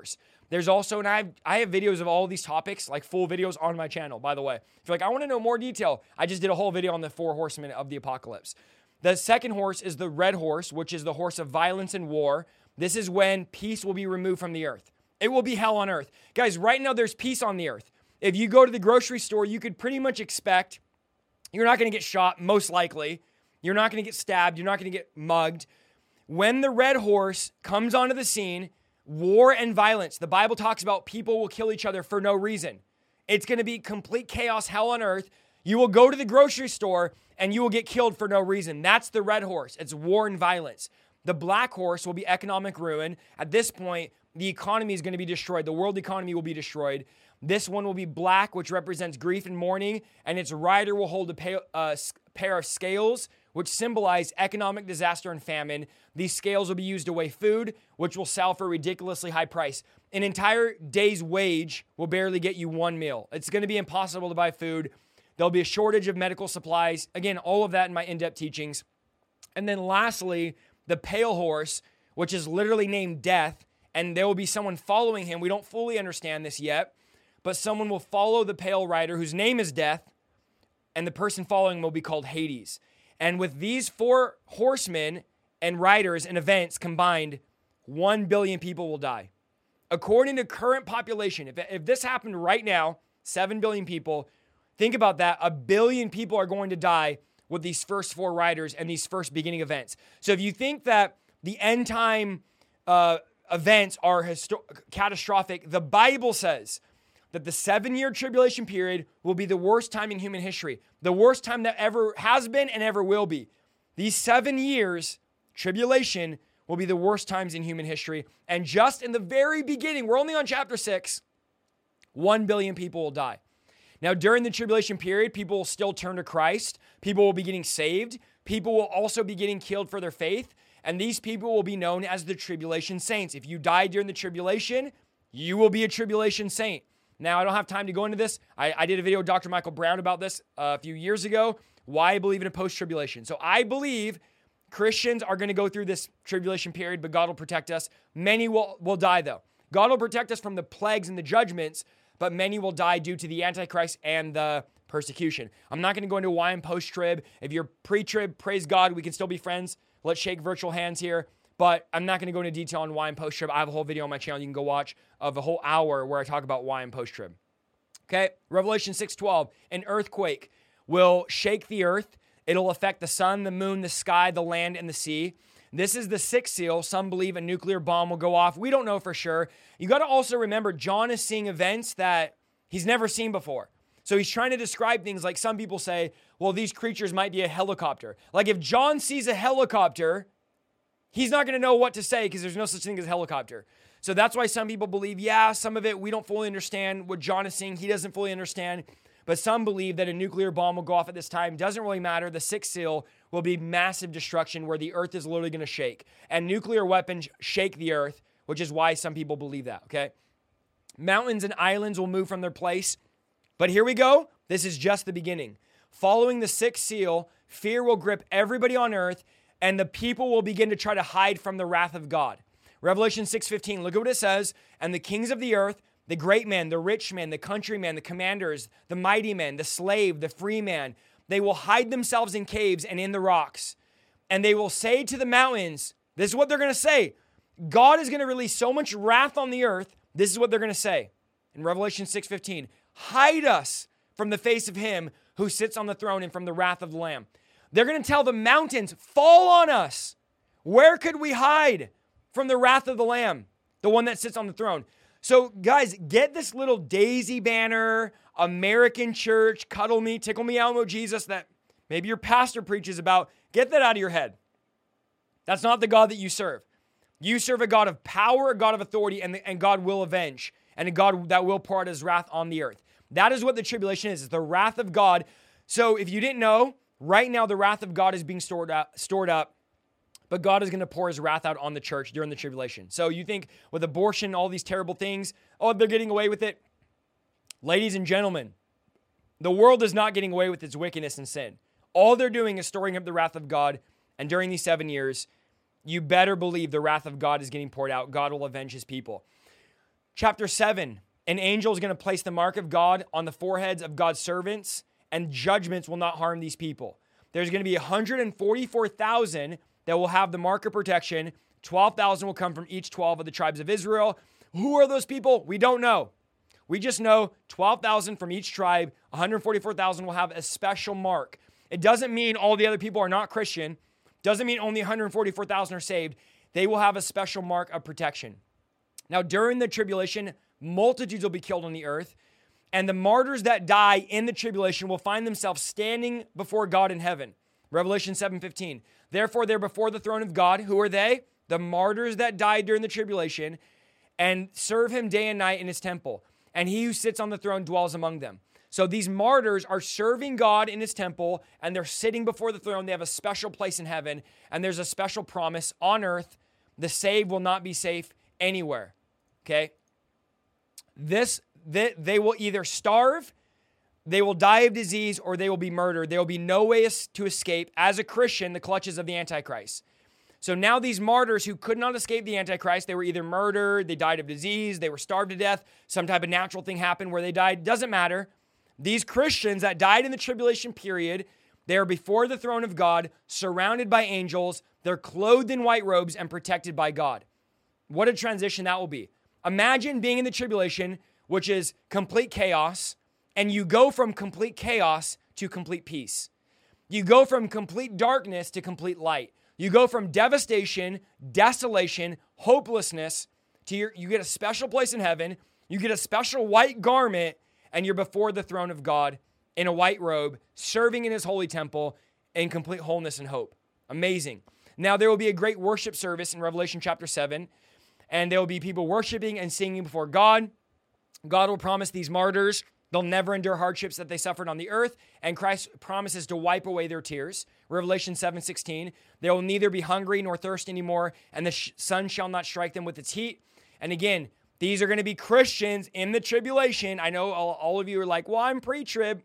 There's also, and I have, I have videos of all these topics, like full videos on my channel, by the way. If you're like, I want to know more detail, I just did a whole video on the four horsemen of the apocalypse. The second horse is the red horse, which is the horse of violence and war. This is when peace will be removed from the earth. It will be hell on earth. Guys, right now there's peace on the earth. If you go to the grocery store, you could pretty much expect you're not going to get shot, most likely. You're not going to get stabbed. You're not going to get mugged. When the red horse comes onto the scene, war and violence. The Bible talks about people will kill each other for no reason. It's going to be complete chaos, hell on earth. You will go to the grocery store and you will get killed for no reason. That's the red horse. It's war and violence. The black horse will be economic ruin. At this point, the economy is going to be destroyed. The world economy will be destroyed. This one will be black, which represents grief and mourning, and its rider will hold a pair, uh, pair of scales, which symbolize economic disaster and famine. These scales will be used to weigh food, which will sell for a ridiculously high price. An entire day's wage will barely get you one meal. It's going to be impossible to buy food. There'll be a shortage of medical supplies. Again, all of that in my in-depth teachings. And then lastly, the pale horse, which is literally named Death, and there will be someone following him. We don't fully understand this yet, but someone will follow the pale rider whose name is Death, and the person following him will be called Hades. And with these four horsemen and riders and events combined, one billion people will die. According to current population, if, if this happened right now, seven billion people, think about that. A billion people are going to die with these first four riders and these first beginning events. So if you think that the end time uh, events are histo- catastrophic, the Bible says that the seven-year tribulation period will be the worst time in human history, the worst time that ever has been and ever will be. These seven years, tribulation, will be the worst times in human history. And just in the very beginning, we're only on chapter six, one billion people will die. Now, during the tribulation period, people will still turn to Christ. People will be getting saved. People will also be getting killed for their faith. And these people will be known as the tribulation saints. If you die during the tribulation, you will be a tribulation saint. Now, I don't have time to go into this. I, I did a video with Doctor Michael Brown about this uh, a few years ago, why I believe in a post-tribulation. So I believe Christians are going to go through this tribulation period, but God will protect us. Many will, will die, though. God will protect us from the plagues and the judgments, but many will die due to the Antichrist and the persecution. I'm not going to go into why I'm post-trib. If you're pre-trib, praise God, we can still be friends. Let's shake virtual hands here. But I'm not going to go into detail on why I'm post-trib. I have a whole video on my channel you can go watch of a whole hour where I talk about why I'm post-trib. Okay, Revelation six twelve, an earthquake will shake the earth. It'll affect the sun, the moon, the sky, the land, and the sea. This is the sixth seal. Some believe a nuclear bomb will go off. We don't know for sure. You got to also remember, John is seeing events that he's never seen before. So he's trying to describe things like some people say, well, these creatures might be a helicopter. Like if John sees a helicopter, he's not going to know what to say because there's no such thing as a helicopter. So that's why some people believe, yeah, some of it we don't fully understand what John is seeing. He doesn't fully understand. But some believe that a nuclear bomb will go off at this time. Doesn't really matter. The sixth seal will be massive destruction where the earth is literally going to shake. And nuclear weapons shake the earth, which is why some people believe that, okay? Mountains and islands will move from their place. But here we go. This is just the beginning. Following the sixth seal, fear will grip everybody on earth, and the people will begin to try to hide from the wrath of God. Revelation six fifteen, look at what it says. And the kings of the earth, the great man, the rich man, the countryman, the commanders, the mighty man, the slave, the free man, they will hide themselves in caves and in the rocks. And they will say to the mountains, this is what they're going to say. God is going to release so much wrath on the earth. This is what they're going to say in Revelation six fifteen. Hide us from the face of him who sits on the throne and from the wrath of the Lamb. They're going to tell the mountains, fall on us. Where could we hide from the wrath of the Lamb, the one that sits on the throne? So guys, get this little daisy banner, American church, cuddle me, tickle me Elmo Jesus that maybe your pastor preaches about. Get that out of your head. That's not the God that you serve. You serve a God of power, a God of authority, and, and God will avenge, and a God that will pour out his wrath on the earth. That is what the tribulation is. It's the wrath of God. So if you didn't know, right now the wrath of God is being stored up, stored up. But God is going to pour his wrath out on the church during the tribulation. So you think with abortion, all these terrible things, oh, they're getting away with it. Ladies and gentlemen, the world is not getting away with its wickedness and sin. All they're doing is storing up the wrath of God. And during these seven years, you better believe the wrath of God is getting poured out. God will avenge his people. Chapter seven, an angel is going to place the mark of God on the foreheads of God's servants, and judgments will not harm these people. There's going to be one hundred forty-four thousand that will have the mark of protection. twelve thousand will come from each twelve of the tribes of Israel. Who are those people? We don't know. We just know twelve thousand from each tribe. one hundred forty-four thousand will have a special mark. It doesn't mean all the other people are not Christian. Doesn't mean only one hundred forty-four thousand are saved. They will have a special mark of protection. Now, during the tribulation, multitudes will be killed on the earth, and the martyrs that die in the tribulation will find themselves standing before God in heaven. Revelation seven fifteen. Therefore, they're before the throne of God. Who are they? The martyrs that died during the tribulation, and serve him day and night in his temple. And he who sits on the throne dwells among them. So these martyrs are serving God in his temple, and they're sitting before the throne. They have a special place in heaven, and there's a special promise on earth. The saved will not be safe anywhere. Okay? This, they, they will either starve, they will die of disease, or they will be murdered. There will be no way to escape, as a Christian, the clutches of the Antichrist. So now these martyrs who could not escape the Antichrist, they were either murdered, they died of disease, they were starved to death, some type of natural thing happened where they died, doesn't matter. These Christians that died in the tribulation period, they are before the throne of God, surrounded by angels, they're clothed in white robes and protected by God. What a transition that will be. Imagine being in the tribulation, which is complete chaos, and you go from complete chaos to complete peace. You go from complete darkness to complete light. You go from devastation, desolation, hopelessness to your, you get a special place in heaven. You get a special white garment, and you're before the throne of God in a white robe, serving in his holy temple in complete wholeness and hope. Amazing. Now there will be a great worship service in Revelation chapter seven, and there will be people worshiping and singing before God. God will promise these martyrs they'll never endure hardships that they suffered on the earth, and Christ promises to wipe away their tears. Revelation seven sixteen, they will neither be hungry nor thirsty anymore, and the sh- sun shall not strike them with its heat. And again, these are going to be Christians in the tribulation. I know all, all of you are like, well, I'm pre-trib.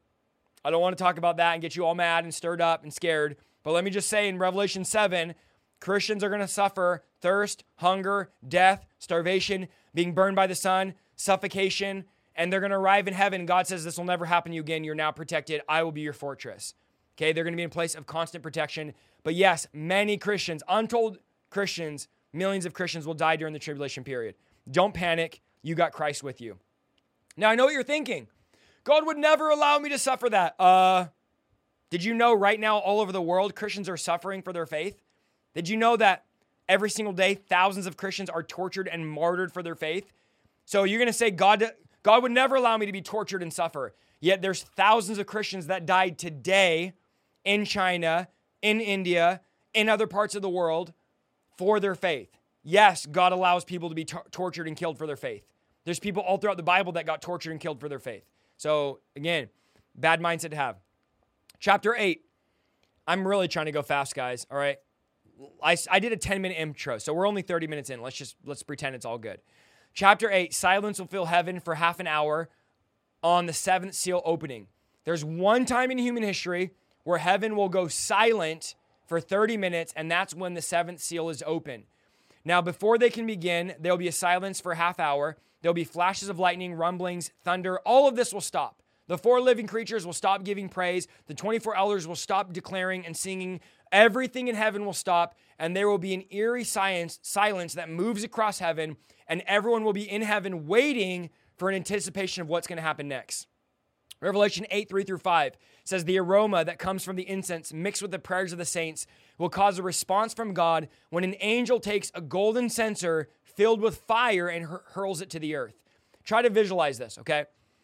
I don't want to talk about that and get you all mad and stirred up and scared. But let me just say in Revelation seven, Christians are going to suffer thirst, hunger, death, starvation, being burned by the sun, suffocation, and they're going to arrive in heaven. God says, this will never happen to you again. You're now protected. I will be your fortress. Okay, they're going to be in a place of constant protection. But yes, many Christians, untold Christians, millions of Christians will die during the tribulation period. Don't panic. You got Christ with you. Now, I know what you're thinking. God would never allow me to suffer that. Uh, did you know right now all over the world, Christians are suffering for their faith? Did you know that every single day, thousands of Christians are tortured and martyred for their faith? So you're going to say, God, God would never allow me to be tortured and suffer. Yet there's thousands of Christians that died today in China, in India, in other parts of the world for their faith. Yes, God allows people to be tor- tortured and killed for their faith. There's people all throughout the Bible that got tortured and killed for their faith. So again, bad mindset to have. Chapter eight. I'm really trying to go fast, guys. All right. I, I did a ten minute intro, so we're only thirty minutes in. Let's just, let's pretend it's all good. Chapter eight, silence will fill heaven for half an hour on the seventh seal opening. There's one time in human history where heaven will go silent for thirty minutes, and that's when the seventh seal is open. Now, before they can begin, there'll be a silence for a half hour. There'll be flashes of lightning, rumblings, thunder. All of this will stop. The four living creatures will stop giving praise. The twenty-four elders will stop declaring and singing. Everything in heaven will stop, and there will be an eerie silence, silence that moves across heaven, and everyone will be in heaven waiting for an anticipation of what's going to happen next. Revelation eight, three through five says, the aroma that comes from the incense mixed with the prayers of the saints will cause a response from God when an angel takes a golden censer filled with fire and hur- hurls it to the earth. Try to visualize this, okay?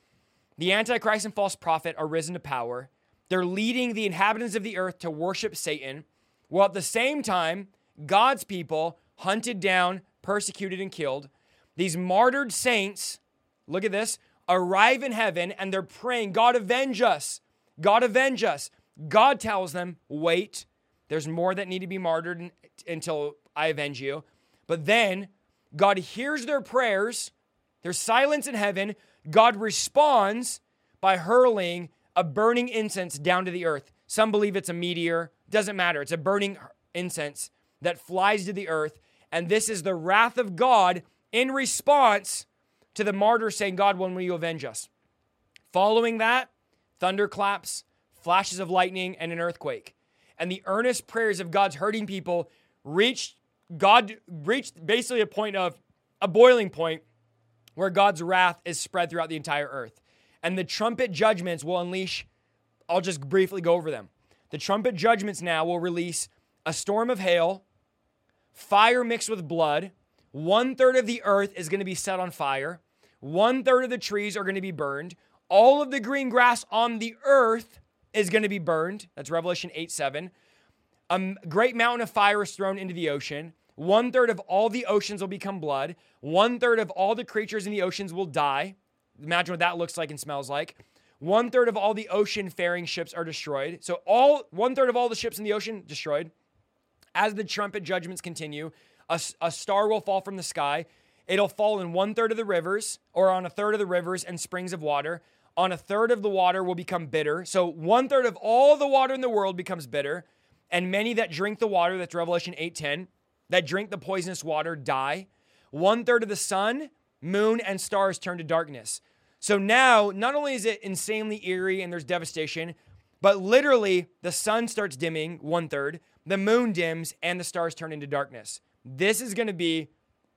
The Antichrist and false prophet are risen to power. They're leading the inhabitants of the earth to worship Satan, while at the same time, God's people hunted down, persecuted, and killed. These martyred saints, look at this, arrive in heaven and they're praying, God, avenge us. God, avenge us. God tells them, wait, there's more that need to be martyred until I avenge you. But then God hears their prayers. There's silence in heaven. God responds by hurling a burning incense down to the earth. Some believe it's a meteor. Doesn't matter. It's a burning incense that flies to the earth. And this is the wrath of God in response to the martyrs saying, God, when will you avenge us? Following that, thunderclaps, flashes of lightning, and an earthquake. And the earnest prayers of God's hurting people reached, God reached basically a point of, a boiling point where God's wrath is spread throughout the entire earth. And the trumpet judgments will unleash, I'll just briefly go over them. The trumpet judgments now will release a storm of hail, fire mixed with blood. One third of the earth is going to be set on fire. One third of the trees are going to be burned. All of the green grass on the earth is going to be burned. That's Revelation eight seven. A great mountain of fire is thrown into the ocean. One third of all the oceans will become blood. One third of all the creatures in the oceans will die. Imagine what that looks like and smells like. One third of all the ocean-faring ships are destroyed. So all one third of all the ships in the ocean destroyed. As the trumpet judgments continue, a, a star will fall from the sky. It'll fall in one third of the rivers, or on a third of the rivers and springs of water. On a third of the water will become bitter. So one third of all the water in the world becomes bitter. And many that drink the water, that's Revelation eight ten, that drink the poisonous water die. One third of the sun, moon, and stars turn to darkness. So now, not only is it insanely eerie and there's devastation, but literally the sun starts dimming, one third, the moon dims, and the stars turn into darkness. This is going to be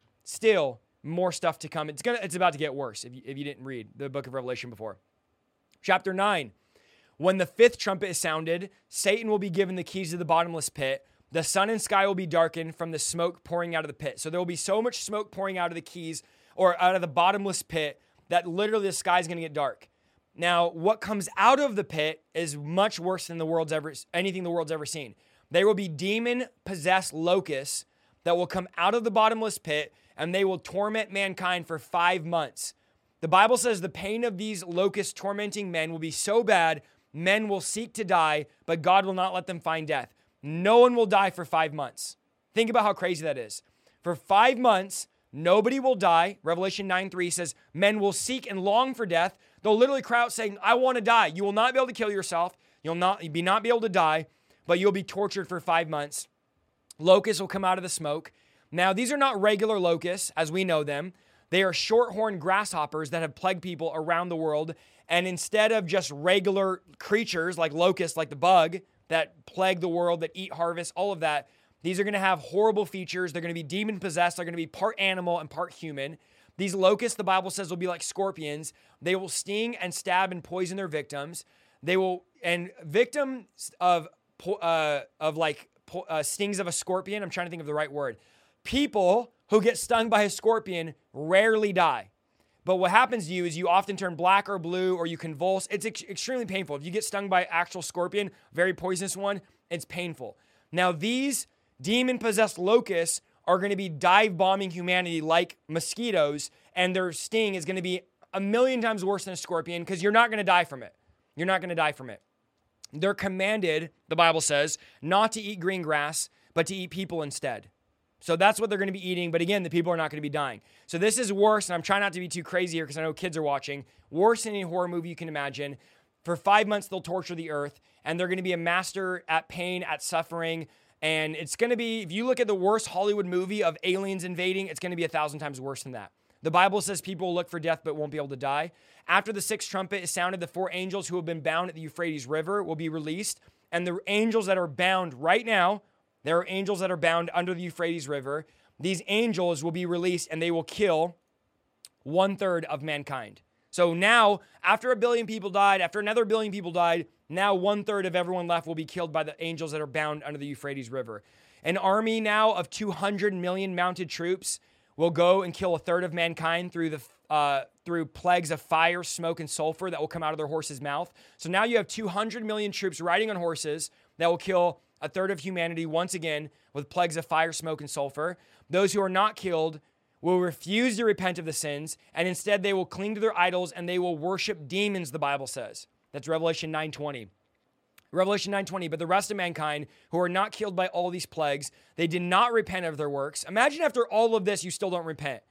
still more stuff to come. It's gonna, it's about to get worse if you, if you didn't read the book of Revelation before. Chapter nine, when the fifth trumpet is sounded, Satan will be given the keys to the bottomless pit. The sun and sky will be darkened from the smoke pouring out of the pit. So there will be so much smoke pouring out of the keys or out of the bottomless pit that literally the sky is going to get dark. Now, what comes out of the pit is much worse than the world's ever anything the world's ever seen. There will be demon-possessed locusts that will come out of the bottomless pit, and they will torment mankind for five months. The Bible says the pain of these locusts tormenting men will be so bad, men will seek to die, but God will not let them find death. No one will die for five months. Think about how crazy that is. For five months, nobody will die. Revelation nine three says, men will seek and long for death. They'll literally cry out saying, I want to die. You will not be able to kill yourself. You'll not be not be able to die, but you'll be tortured for five months. Locusts will come out of the smoke. Now, these are not regular locusts as we know them. They are short-horned grasshoppers that have plagued people around the world. And instead of just regular creatures like locusts, like the bug that plague the world, that eat harvest, all of that, these are going to have horrible features. They're going to be demon-possessed. They're going to be part animal and part human. These locusts, the Bible says, will be like scorpions. They will sting and stab and poison their victims. They will, and victims of, uh, of like uh, stings of a scorpion, I'm trying to think of the right word. People who get stung by a scorpion rarely die. But what happens to you is you often turn black or blue or you convulse. It's ex- extremely painful. If you get stung by an actual scorpion, very poisonous one, it's painful. Now, these demon-possessed locusts are going to be dive-bombing humanity like mosquitoes, and their sting is going to be a million times worse than a scorpion because you're not going to die from it. You're not going to die from it. They're commanded, the Bible says, not to eat green grass, but to eat people instead. So that's what they're going to be eating. But again, the people are not going to be dying. So this is worse. And I'm trying not to be too crazy here because I know kids are watching. Worse than any horror movie you can imagine. For five months, they'll torture the earth. And they're going to be a master at pain, at suffering. And it's going to be, if you look at the worst Hollywood movie of aliens invading, it's going to be a thousand times worse than that. The Bible says people will look for death but won't be able to die. After the sixth trumpet is sounded, the four angels who have been bound at the Euphrates River will be released. And the angels that are bound right now, there are angels that are bound under the Euphrates River. These angels will be released and they will kill one third of mankind. So now, after a billion people died, after another billion people died, now one third of everyone left will be killed by the angels that are bound under the Euphrates River. An army now of two hundred million mounted troops will go and kill a third of mankind through the uh, through plagues of fire, smoke, and sulfur that will come out of their horse's mouth. So now you have two hundred million troops riding on horses that will kill a third of humanity once again with plagues of fire, smoke, and sulfur. Those who are not killed will refuse to repent of the sins, and instead they will cling to their idols and they will worship demons, the Bible says. That's Revelation nine twenty. Revelation nine twenty, but the rest of mankind who are not killed by all these plagues, they did not repent of their works. Imagine after all of this, you still don't repent.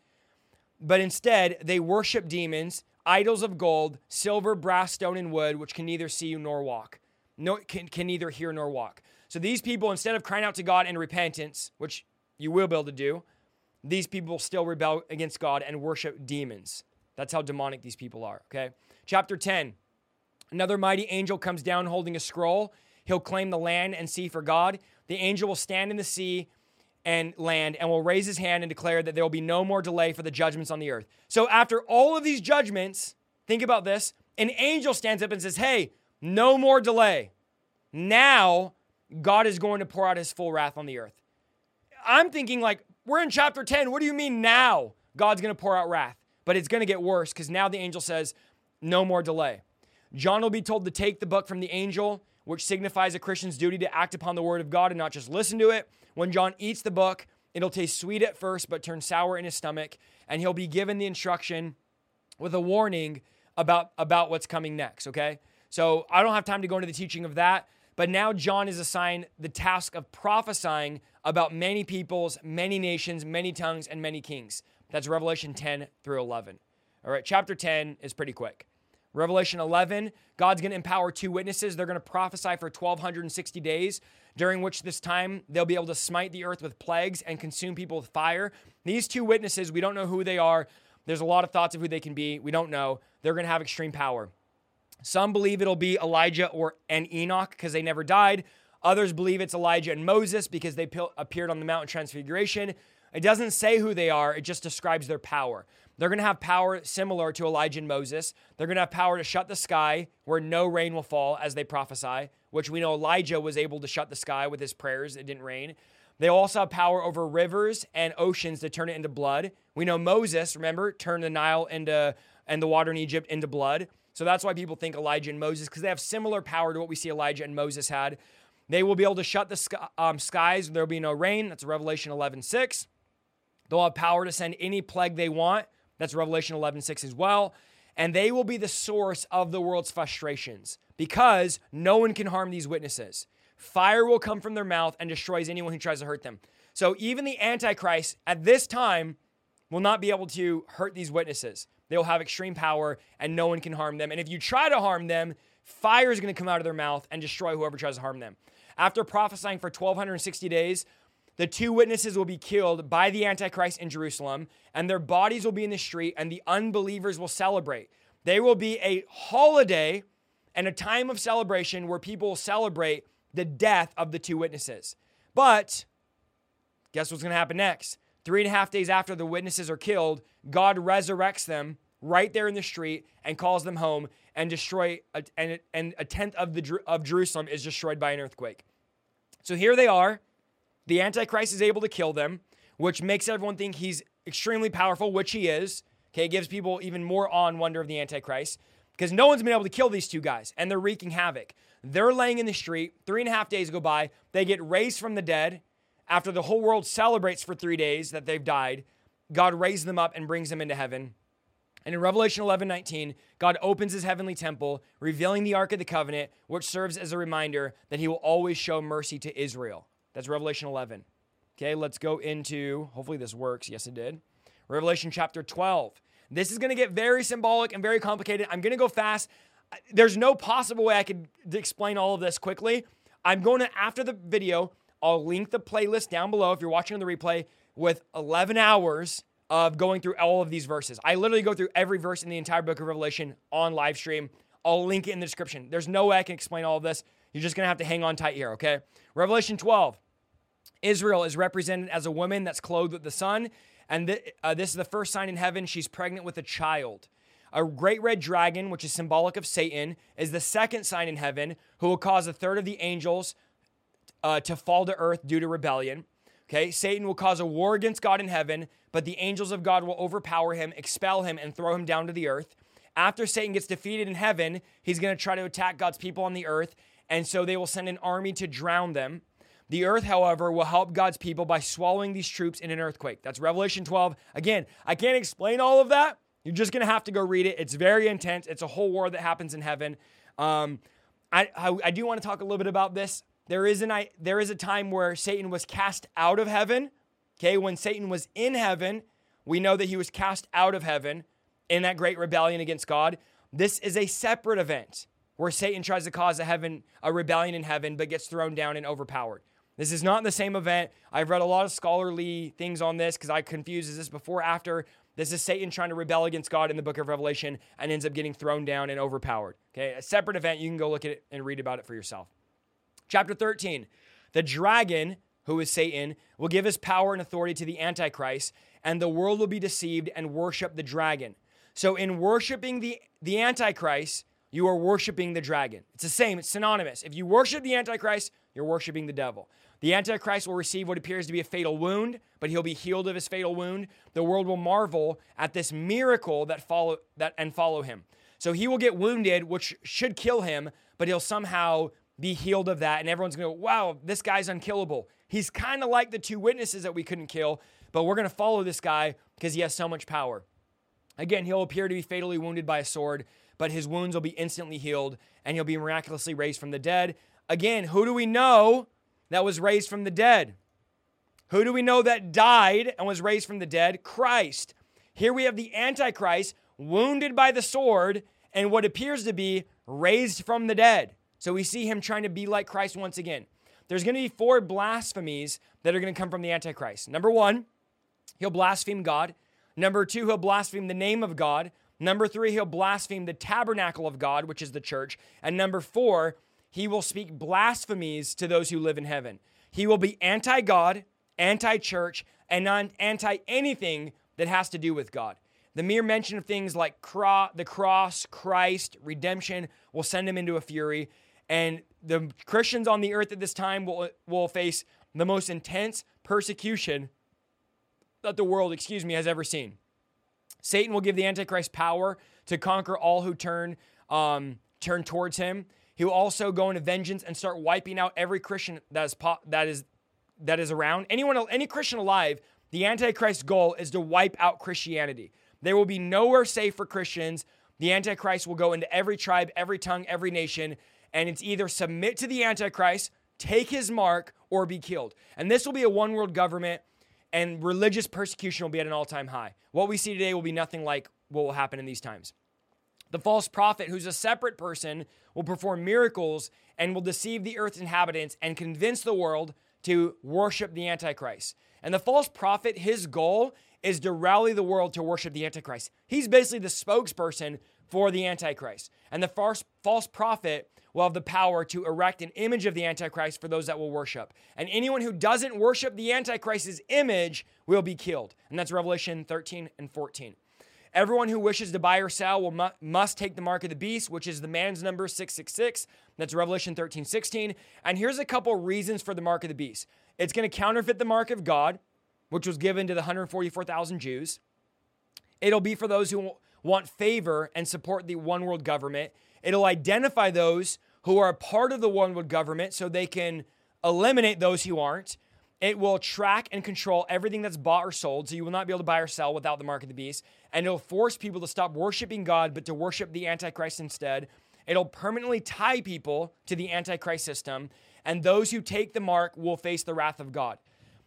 But instead, they worship demons, idols of gold, silver, brass, stone, and wood, which can neither see nor walk. No, can, can neither hear nor walk. So these people, instead of crying out to God in repentance, which you will be able to do, these people still rebel against God and worship demons. That's how demonic these people are, okay? Chapter ten, another mighty angel comes down holding a scroll. He'll claim the land and sea for God. The angel will stand in the sea and land and will raise his hand and declare that there will be no more delay for the judgments on the earth. So after all of these judgments, think about this, an angel stands up and says, hey, no more delay. Now God is going to pour out his full wrath on the earth. I'm thinking like, we're in chapter ten. What do you mean now God's going to pour out wrath? But it's going to get worse because now the angel says, no more delay. John will be told to take the book from the angel, which signifies a Christian's duty to act upon the word of God and not just listen to it. When John eats the book, it'll taste sweet at first, but turn sour in his stomach, and he'll be given the instruction with a warning about, about what's coming next, okay? So I don't have time to go into the teaching of that, but now John is assigned the task of prophesying about many peoples, many nations, many tongues, and many kings. That's Revelation ten through eleven. All right, chapter ten is pretty quick. Revelation eleven, God's going to empower two witnesses. They're going to prophesy for twelve sixty days, during which this time they'll be able to smite the earth with plagues and consume people with fire. These two witnesses, we don't know who they are. There's a lot of thoughts of who they can be. We don't know. They're going to have extreme power. Some believe it'll be Elijah or and Enoch because they never died. Others believe it's Elijah and Moses because they appeared on the Mount of Transfiguration. It doesn't say who they are. It just describes their power. They're going to have power similar to Elijah and Moses. They're going to have power to shut the sky where no rain will fall as they prophesy, which we know Elijah was able to shut the sky with his prayers. It didn't rain. They also have power over rivers and oceans to turn it into blood. We know Moses, remember, turned the Nile into and the water in Egypt into blood. So that's why people think Elijah and Moses, because they have similar power to what we see Elijah and Moses had. They will be able to shut the sky, um, skies. There will be no rain. That's Revelation eleven six. They'll have power to send any plague they want. That's Revelation eleven six as well. And they will be the source of the world's frustrations because no one can harm these witnesses. Fire will come from their mouth and destroys anyone who tries to hurt them. So even the Antichrist at this time will not be able to hurt these witnesses. They'll have extreme power and no one can harm them. And if you try to harm them, fire is going to come out of their mouth and destroy whoever tries to harm them. After prophesying for twelve sixty days, the two witnesses will be killed by the Antichrist in Jerusalem, and their bodies will be in the street, and the unbelievers will celebrate. There will be a holiday and a time of celebration where people will celebrate the death of the two witnesses. But guess what's going to happen next? Three and a half days after the witnesses are killed, God resurrects them right there in the street and calls them home and destroy, a, and, and a tenth of, the, of Jerusalem is destroyed by an earthquake. So here they are. The Antichrist is able to kill them, which makes everyone think he's extremely powerful, which he is. Okay, it gives people even more awe and wonder of the Antichrist because no one's been able to kill these two guys, and they're wreaking havoc. They're laying in the street. Three and a half days go by. They get raised from the dead. After the whole world celebrates for three days that they've died, God raises them up and brings them into heaven. And in Revelation eleven nineteen, God opens his heavenly temple, revealing the Ark of the Covenant, which serves as a reminder that he will always show mercy to Israel. That's Revelation eleven. Okay, let's go into, hopefully this works. Yes, it did. Revelation chapter twelve. This is going to get very symbolic and very complicated. I'm going to go fast. There's no possible way I could explain all of this quickly. I'm going to, after the video, I'll link the playlist down below if you're watching on the replay with eleven hours of going through all of these verses. I literally go through every verse in the entire book of Revelation on live stream. I'll link it in the description. There's no way I can explain all of this. You're just going to have to hang on tight here, okay? Revelation twelve. Israel is represented as a woman that's clothed with the sun, and th- uh, this is the first sign in heaven. She's pregnant with a child. A great red dragon, which is symbolic of Satan, is the second sign in heaven, who will cause a third of the angels uh, to fall to earth due to rebellion. Okay, Satan will cause a war against God in heaven, but the angels of God will overpower him, expel him, and throw him down to the earth. After Satan gets defeated in heaven, he's going to try to attack God's people on the earth, and so they will send an army to drown them. The earth, however, will help God's people by swallowing these troops in an earthquake. That's Revelation twelve. Again, I can't explain all of that. You're just going to have to go read it. It's very intense. It's a whole war that happens in heaven. Um, I, I, I do want to talk a little bit about this. There is, an, I, there is a time where Satan was cast out of heaven. Okay, when Satan was in heaven, we know that he was cast out of heaven in that great rebellion against God. This is a separate event where Satan tries to cause a heaven, a rebellion in heaven, but gets thrown down and overpowered. This is not the same event. I've read a lot of scholarly things on this because I confused, is this before or after? This is Satan trying to rebel against God in the book of Revelation and ends up getting thrown down and overpowered. Okay, a separate event. You can go look at it and read about it for yourself. Chapter thirteen, the dragon, who is Satan, will give his power and authority to the Antichrist, and the world will be deceived and worship the dragon. So in worshiping the, the Antichrist, you are worshiping the dragon. It's the same. It's synonymous. If you worship the Antichrist, you're worshiping the devil. The Antichrist will receive what appears to be a fatal wound, but he'll be healed of his fatal wound. The world will marvel at this miracle that follow that and follow him. So he will get wounded, which should kill him, but he'll somehow be healed of that. And everyone's going to go, wow, this guy's unkillable. He's kind of like the two witnesses that we couldn't kill, but we're going to follow this guy because he has so much power. Again, he'll appear to be fatally wounded by a sword, but his wounds will be instantly healed, and he'll be miraculously raised from the dead. Again, who do we know that was raised from the dead? Who do we know that died and was raised from the dead? Christ. Here we have the Antichrist, wounded by the sword, and what appears to be raised from the dead. So we see him trying to be like Christ once again. There's going to be four blasphemies that are going to come from the Antichrist. Number one, he'll blaspheme God. Number two, he'll blaspheme the name of God. Number three, he'll blaspheme the tabernacle of God, which is the church. And number four, he will speak blasphemies to those who live in heaven. He will be anti-God, anti-church, and anti-anything that has to do with God. The mere mention of things like cro- the cross, Christ, redemption will send him into a fury. And the Christians on the earth at this time will, will face the most intense persecution that the world, excuse me, has ever seen. Satan will give the Antichrist power to conquer all who turn um, turn towards him. He will also go into vengeance and start wiping out every Christian that is po- that is that is around. Anyone, any Christian alive, the Antichrist's goal is to wipe out Christianity. There will be nowhere safe for Christians. The Antichrist will go into every tribe, every tongue, every nation, and it's either submit to the Antichrist, take his mark, or be killed. And this will be a one-world government, and religious persecution will be at an all-time high. What we see today will be nothing like what will happen in these times. The false prophet, who's a separate person, will perform miracles and will deceive the earth's inhabitants and convince the world to worship the Antichrist. And the false prophet, his goal is to rally the world to worship the Antichrist. He's basically the spokesperson for the Antichrist. And the false, false prophet will have the power to erect an image of the Antichrist for those that will worship. And anyone who doesn't worship the Antichrist's image will be killed. And that's Revelation thirteen and fourteen. Everyone who wishes to buy or sell will mu- must take the mark of the beast, which is the man's number six six six. That's Revelation thirteen sixteen. And here's a couple reasons for the mark of the beast. It's going to counterfeit the mark of God, which was given to the one hundred forty-four thousand Jews. It'll be for those who want favor and support the one world government. It'll identify those who are a part of the one world government so they can eliminate those who aren't. It will track and control everything that's bought or sold, so you will not be able to buy or sell without the mark of the beast. And it'll force people to stop worshiping God, but to worship the Antichrist instead. It'll permanently tie people to the Antichrist system, and those who take the mark will face the wrath of God.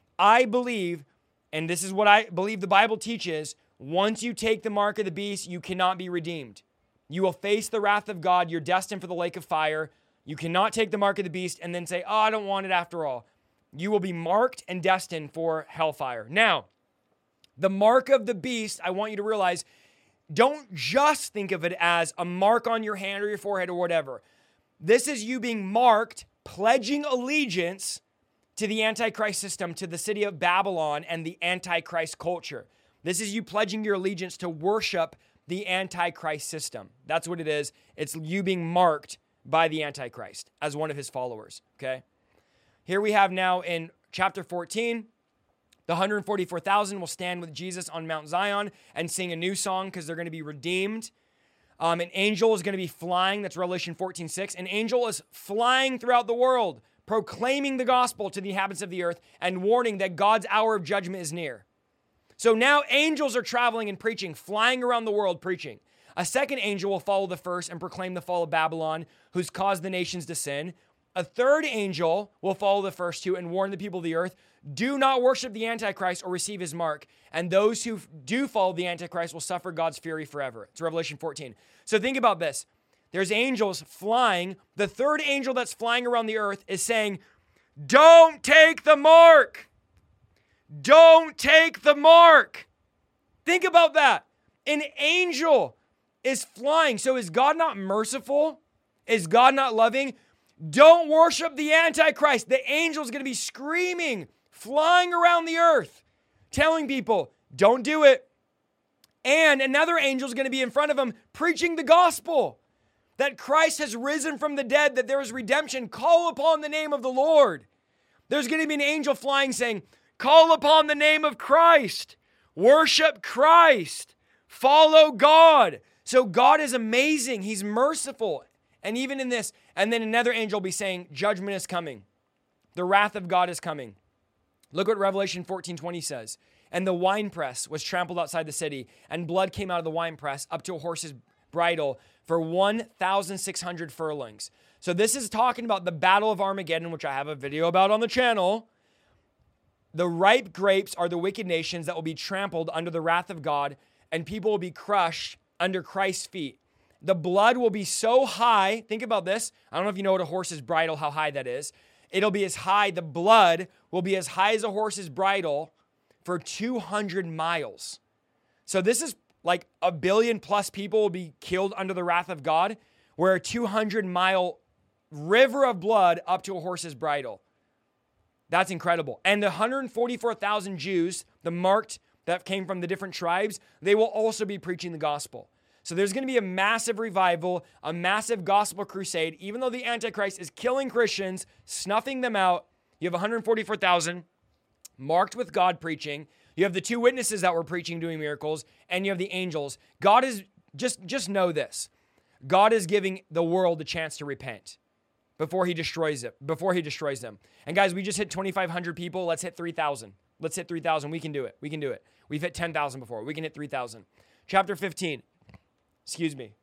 I believe, and this is what I believe the Bible teaches, once you take the mark of the beast, you cannot be redeemed. You will face the wrath of God. You're destined for the lake of fire. You cannot take the mark of the beast and then say, oh, I don't want it after all. You will be marked and destined for hellfire. Now, the mark of the beast, I want you to realize, don't just think of it as a mark on your hand or your forehead or whatever. This is you being marked, pledging allegiance to the Antichrist system, to the city of Babylon and the Antichrist culture. This is you pledging your allegiance to worship the Antichrist system. That's what it is. It's you being marked by the Antichrist as one of his followers, okay? Here we have now in chapter fourteen, the one hundred forty-four thousand will stand with Jesus on Mount Zion and sing a new song because they're going to be redeemed. Um, an angel is going to be flying. That's Revelation fourteen six. An angel is flying throughout the world, proclaiming the gospel to the inhabitants of the earth and warning that God's hour of judgment is near. So now angels are traveling and preaching, flying around the world preaching. A second angel will follow the first and proclaim the fall of Babylon, who's caused the nations to sin. A third angel will follow the first two and warn the people of the earth, do not worship the Antichrist or receive his mark. And those who do follow the Antichrist will suffer God's fury forever. It's Revelation fourteen. So think about this. There's angels flying. The third angel that's flying around the earth is saying, don't take the mark. Don't take the mark. Think about that. An angel is flying. So is God not merciful? Is God not loving? Don't worship the Antichrist. The angel is going to be screaming, flying around the earth, telling people, don't do it. And another angel is going to be in front of him preaching the gospel, that Christ has risen from the dead, that there is redemption. Call upon the name of the Lord. There's going to be an angel flying saying, call upon the name of Christ. Worship Christ. Follow God. So God is amazing. He's merciful. And even in this, and then another angel will be saying, judgment is coming. The wrath of God is coming. Look what Revelation fourteen twenty says. And the winepress was trampled outside the city, and blood came out of the winepress up to a horse's bridle for one thousand six hundred furlongs. So this is talking about the Battle of Armageddon, which I have a video about on the channel. The ripe grapes are the wicked nations that will be trampled under the wrath of God, and people will be crushed under Christ's feet. The blood will be so high. Think about this. I don't know if you know what a horse's bridle, how high that is. It'll be as high. The blood will be as high as a horse's bridle for two hundred miles. So this is like a billion plus people will be killed under the wrath of God, where a two hundred mile river of blood up to a horse's bridle. That's incredible. And the one hundred forty-four thousand Jews, the marked that came from the different tribes, they will also be preaching the gospel. So there's going to be a massive revival, a massive gospel crusade. Even though the Antichrist is killing Christians, snuffing them out, you have one hundred forty-four thousand marked with God preaching. You have the two witnesses that were preaching, doing miracles, and you have the angels. God is, just, just know this. God is giving the world a chance to repent before he destroys it, before he destroys them. And guys, we just hit twenty-five hundred people. Let's hit three thousand. Let's hit three thousand. We can do it. We can do it. We've hit ten thousand before. We can hit three thousand. Chapter fifteen. Excuse me.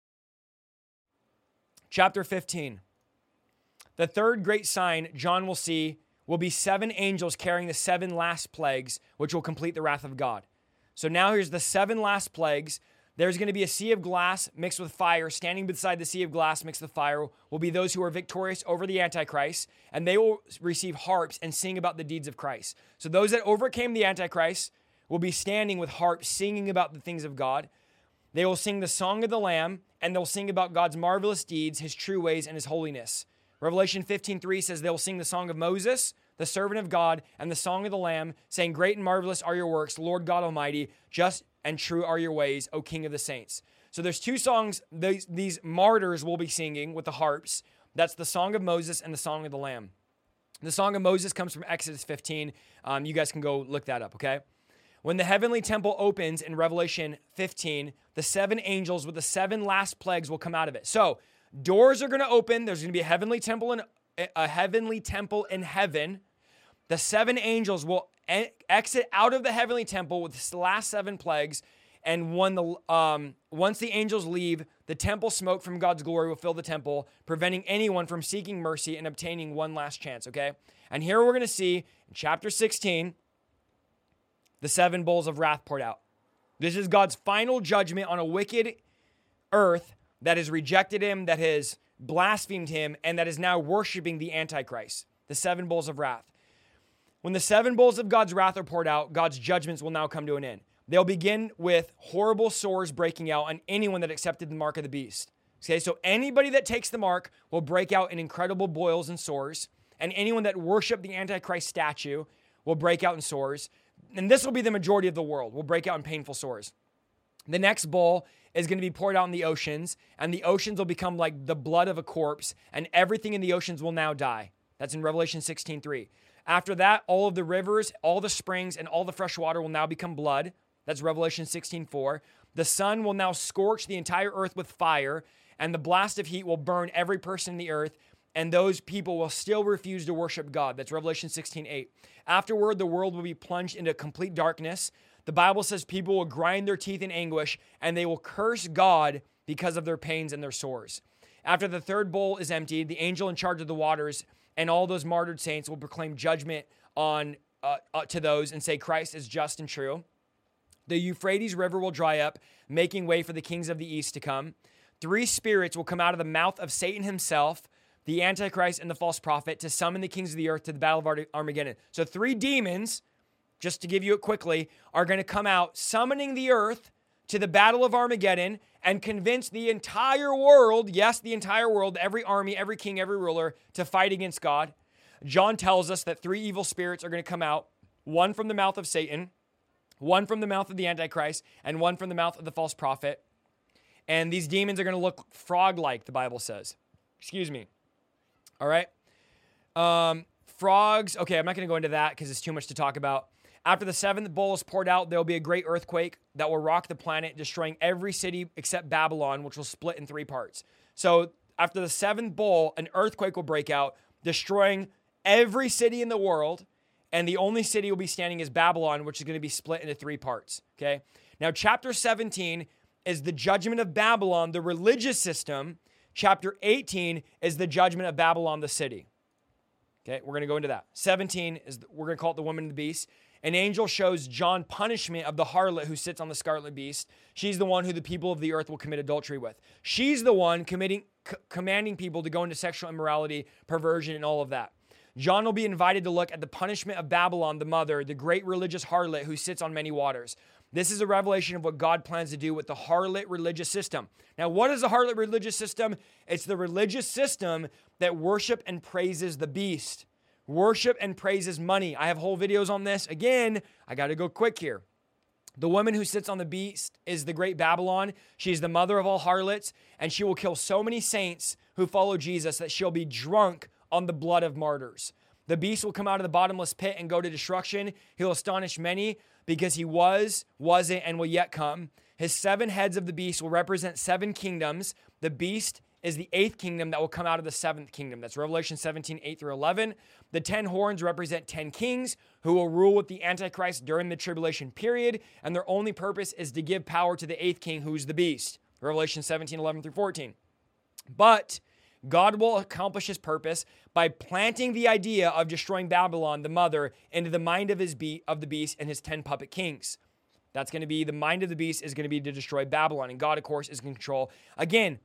Chapter fifteen. The third great sign John will see will be seven angels carrying the seven last plagues, which will complete the wrath of God. So now here's the seven last plagues. There's going to be a sea of glass mixed with fire. Standing beside the sea of glass mixed with fire will be those who are victorious over the Antichrist, and they will receive harps and sing about the deeds of Christ. So those that overcame the Antichrist will be standing with harps, singing about the things of God. They will sing the song of the Lamb, and they'll sing about God's marvelous deeds, his true ways, and his holiness. Revelation fifteen three says they will sing the song of Moses, the servant of God, and the song of the Lamb, saying, great and marvelous are your works, Lord God Almighty, just and true are your ways, O King of the saints. So there's two songs these, these martyrs will be singing with the harps. That's the song of Moses and the song of the Lamb. The song of Moses comes from Exodus fifteen. Um, you guys can go look that up, okay? When the heavenly temple opens in Revelation fifteen, the seven angels with the seven last plagues will come out of it. So doors are going to open. There's going to be a heavenly temple in a heavenly temple in heaven. The seven angels will e- exit out of the heavenly temple with the last seven plagues. And when the um, once the angels leave, the temple smoke from God's glory will fill the temple, preventing anyone from seeking mercy and obtaining one last chance, okay? And here we're going to see in chapter sixteen, the seven bowls of wrath poured out. This is God's final judgment on a wicked earth that has rejected him, that has blasphemed him, and that is now worshiping the Antichrist. The seven bowls of wrath. When the seven bowls of God's wrath are poured out, God's judgments will now come to an end. They'll begin with horrible sores breaking out on anyone that accepted the mark of the beast. Okay, so anybody that takes the mark will break out in incredible boils and sores, and anyone that worshiped the Antichrist statue will break out in sores. And this will be the majority of the world, will break out in painful sores. The next bowl is going to be poured out in the oceans, and the oceans will become like the blood of a corpse, and everything in the oceans will now die. That's in Revelation sixteen three. After that, all of the rivers, all the springs, and all the fresh water will now become blood. That's Revelation sixteen four. The sun will now scorch the entire earth with fire, and the blast of heat will burn every person in the earth, and those people will still refuse to worship God. That's Revelation sixteen eight. Afterward, the world will be plunged into complete darkness. The Bible says people will grind their teeth in anguish, and they will curse God because of their pains and their sores. After the third bowl is emptied, the angel in charge of the waters and all those martyred saints will proclaim judgment on uh, uh, to those and say Christ is just and true. The Euphrates River will dry up, making way for the kings of the east to come. Three spirits will come out of the mouth of Satan himself, the Antichrist and the false prophet, to summon the kings of the earth to the battle of Armageddon. So three demons just to give you it quickly, are going to come out summoning the earth to the battle of Armageddon and convince the entire world, yes, the entire world, every army, every king, every ruler, to fight against God. John tells us that three evil spirits are going to come out, one from the mouth of Satan, one from the mouth of the Antichrist, and one from the mouth of the false prophet. And these demons are going to look frog-like, the Bible says. Excuse me. All right? Um, frogs, okay, I'm not going to go into that because it's too much to talk about. After the seventh bowl is poured out, there will be a great earthquake that will rock the planet, destroying every city except Babylon, which will split in three parts. So after the seventh bowl, an earthquake will break out, destroying every city in the world, and the only city will be standing is Babylon, which is going to be split into three parts, okay? Now, chapter seventeen is the judgment of Babylon, the religious system. Chapter eighteen is the judgment of Babylon, the city. Okay, we're going to go into that. seventeen is, we're going to call it the woman and the beast. An angel shows John punishment of the harlot who sits on the scarlet beast. She's the one who the people of the earth will commit adultery with. She's the one committing, c- commanding people to go into sexual immorality, perversion, and all of that. John will be invited to look at the punishment of Babylon, the mother, the great religious harlot who sits on many waters. This is a revelation of what God plans to do with the harlot religious system. Now, what is the harlot religious system? It's the religious system that worship and praises the beast. Worship and praises money. I have whole videos on this. Again, I got to go quick here. The woman who sits on the beast is the great Babylon. She's the mother of all harlots, and she will kill so many saints who follow Jesus that she'll be drunk on the blood of martyrs. The beast will come out of the bottomless pit and go to destruction. He'll astonish many because he was, wasn't, and will yet come. His seven heads of the beast will represent seven kingdoms. The beast is the eighth kingdom that will come out of the seventh kingdom. That's Revelation seventeen, eight through eleven. The ten horns represent ten kings who will rule with the Antichrist during the tribulation period, and their only purpose is to give power to the eighth king, who's the beast. Revelation seventeen, eleven through fourteen. But God will accomplish his purpose by planting the idea of destroying Babylon, the mother, into the mind of his be- of the beast and his ten puppet kings. That's going to be, the mind of the beast is going to be to destroy Babylon, and God, of course, is in control. Again,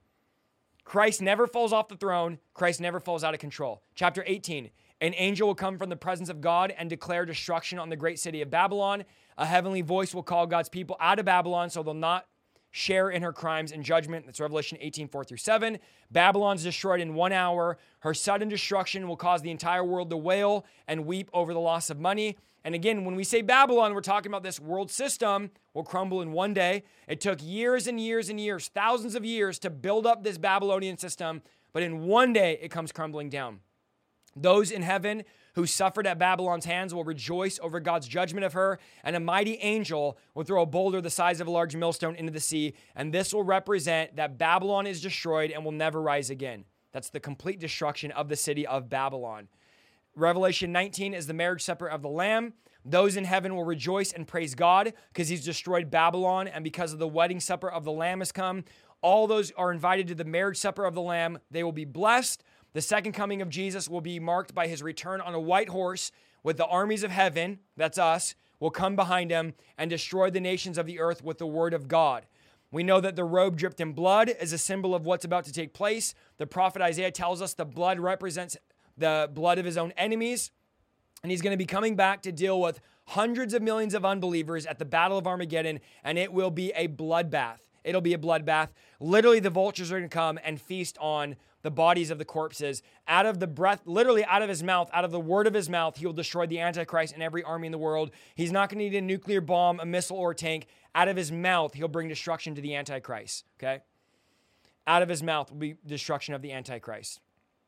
Christ never falls off the throne. Christ never falls out of control. Chapter eighteen, an angel will come from the presence of God and declare destruction on the great city of Babylon. A heavenly voice will call God's people out of Babylon so they'll not share in her crimes and judgment. That's Revelation eighteen, four through seven. Babylon's destroyed in one hour. Her sudden destruction will cause the entire world to wail and weep over the loss of money. And again, when we say Babylon, we're talking about this world system will crumble in one day. It took years and years and years, thousands of years to build up this Babylonian system, but in one day it comes crumbling down. Those in heaven who suffered at Babylon's hands will rejoice over God's judgment of her, and a mighty angel will throw a boulder the size of a large millstone into the sea, and this will represent that Babylon is destroyed and will never rise again. That's the complete destruction of the city of Babylon. Revelation nineteen is the marriage supper of the Lamb. Those in heaven will rejoice and praise God because he's destroyed Babylon, and because of the wedding supper of the Lamb has come. All those are invited to the marriage supper of the Lamb. They will be blessed. The second coming of Jesus will be marked by his return on a white horse with the armies of heaven, that's us, will come behind him and destroy the nations of the earth with the word of God. We know that the robe dripped in blood is a symbol of what's about to take place. The prophet Isaiah tells us the blood represents the blood of his own enemies, and he's going to be coming back to deal with hundreds of millions of unbelievers at the Battle of Armageddon, and it will be a bloodbath. It'll be a bloodbath. Literally, the vultures are going to come and feast on the bodies of the corpses. Out of the breath, literally out of his mouth, out of the word of his mouth, he will destroy the Antichrist and every army in the world. He's not going to need a nuclear bomb, a missile, or a tank. Out of his mouth, he'll bring destruction to the Antichrist, okay? Out of his mouth will be destruction of the Antichrist.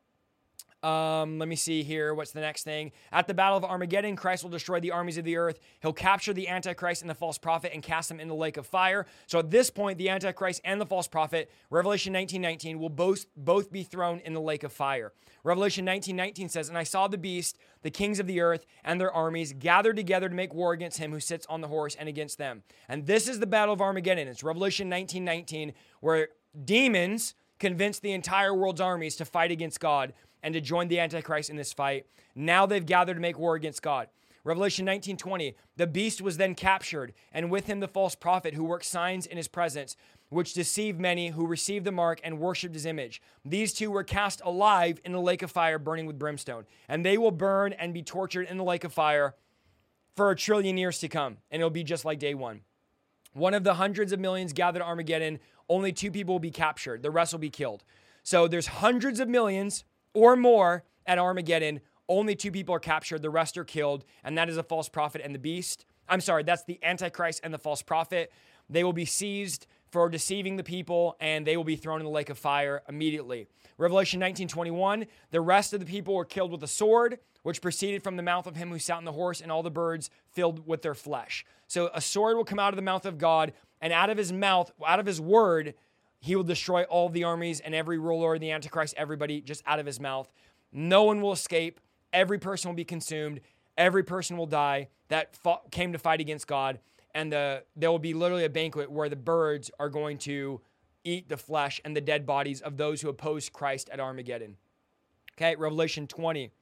Um, let me see here. What's the next thing? At the Battle of Armageddon, Christ will destroy the armies of the earth. He'll capture the Antichrist and the false prophet and cast them in the lake of fire. So at this point, the Antichrist and the false prophet, Revelation nineteen nineteen, will both, both be thrown in the lake of fire. Revelation nineteen nineteen says, "And I saw the beast, the kings of the earth, and their armies gathered together to make war against him who sits on the horse and against them." And this is the Battle of Armageddon. It's Revelation nineteen nineteen, where demons convince the entire world's armies to fight against God and to join the Antichrist in this fight. Now they've gathered to make war against God. Revelation nineteen twenty, the beast was then captured, and with him the false prophet who worked signs in his presence, which deceived many who received the mark and worshipped his image. These two were cast alive in the lake of fire burning with brimstone, and they will burn and be tortured in the lake of fire for a trillion years to come, and it'll be just like day one. One of the hundreds of millions gathered at Armageddon, only two people will be captured. The rest will be killed. So there's hundreds of millions or more at Armageddon. Only two people are captured. The rest are killed. And that is a false prophet and the beast. I'm sorry, that's the Antichrist and the false prophet. They will be seized for deceiving the people, and they will be thrown in the lake of fire immediately. Revelation nineteen twenty-one, the rest of the people were killed with a sword, which proceeded from the mouth of him who sat on the horse, and all the birds filled with their flesh. So a sword will come out of the mouth of God, and out of his mouth, out of his word, he will destroy all the armies and every ruler, the Antichrist, everybody, just out of his mouth. No one will escape. Every person will be consumed. Every person will die that fought, came to fight against God. And the, there will be literally a banquet where the birds are going to eat the flesh and the dead bodies of those who opposed Christ at Armageddon. Okay, Revelation twenty.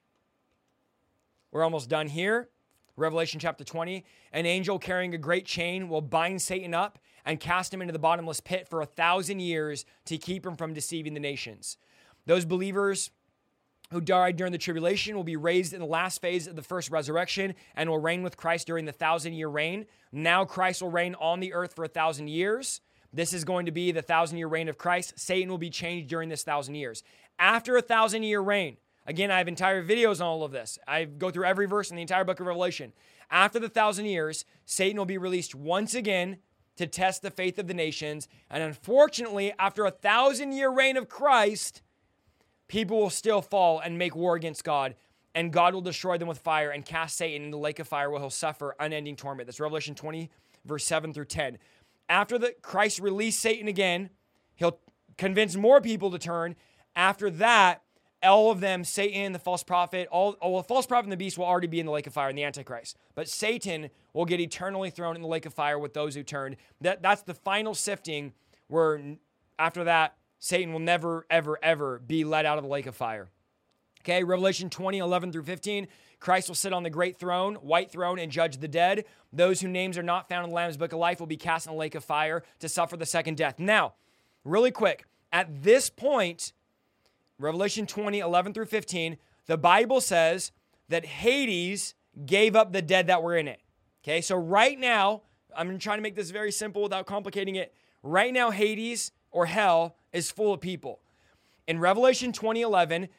We're almost done here. Revelation chapter twenty. An angel carrying a great chain will bind Satan up and cast him into the bottomless pit for a thousand years to keep him from deceiving the nations. Those believers who died during the tribulation will be raised in the last phase of the first resurrection and will reign with Christ during the thousand-year reign. Now Christ will reign on the earth for a thousand years. This is going to be the thousand-year reign of Christ. Satan will be changed during this thousand years. After a thousand-year reign, again, I have entire videos on all of this. I go through every verse in the entire book of Revelation. After the thousand years, Satan will be released once again to test the faith of the nations. And unfortunately, after a thousand-year reign of Christ, people will still fall and make war against God, and God will destroy them with fire and cast Satan in the lake of fire where he'll suffer unending torment. That's Revelation twenty, verse seven through ten. After the Christ released Satan again, he'll convince more people to turn. After that, all of them, Satan, the false prophet, all, all the false prophet and the beast will already be in the lake of fire in the Antichrist. But Satan will get eternally thrown in the lake of fire with those who turned. That, that's the final sifting where after that, Satan will never, ever, ever be let out of the lake of fire. Okay, Revelation twenty, eleven through fifteen. Christ will sit on the great throne, white throne, and judge the dead. Those whose names are not found in the Lamb's book of life will be cast in the lake of fire to suffer the second death. Now, really quick, at this point, Revelation twenty, eleven through fifteen, the Bible says that Hades gave up the dead that were in it. Okay, so right now, I'm trying to make this very simple without complicating it. Right now, Hades, or hell, is full of people. In Revelation twenty, eleven,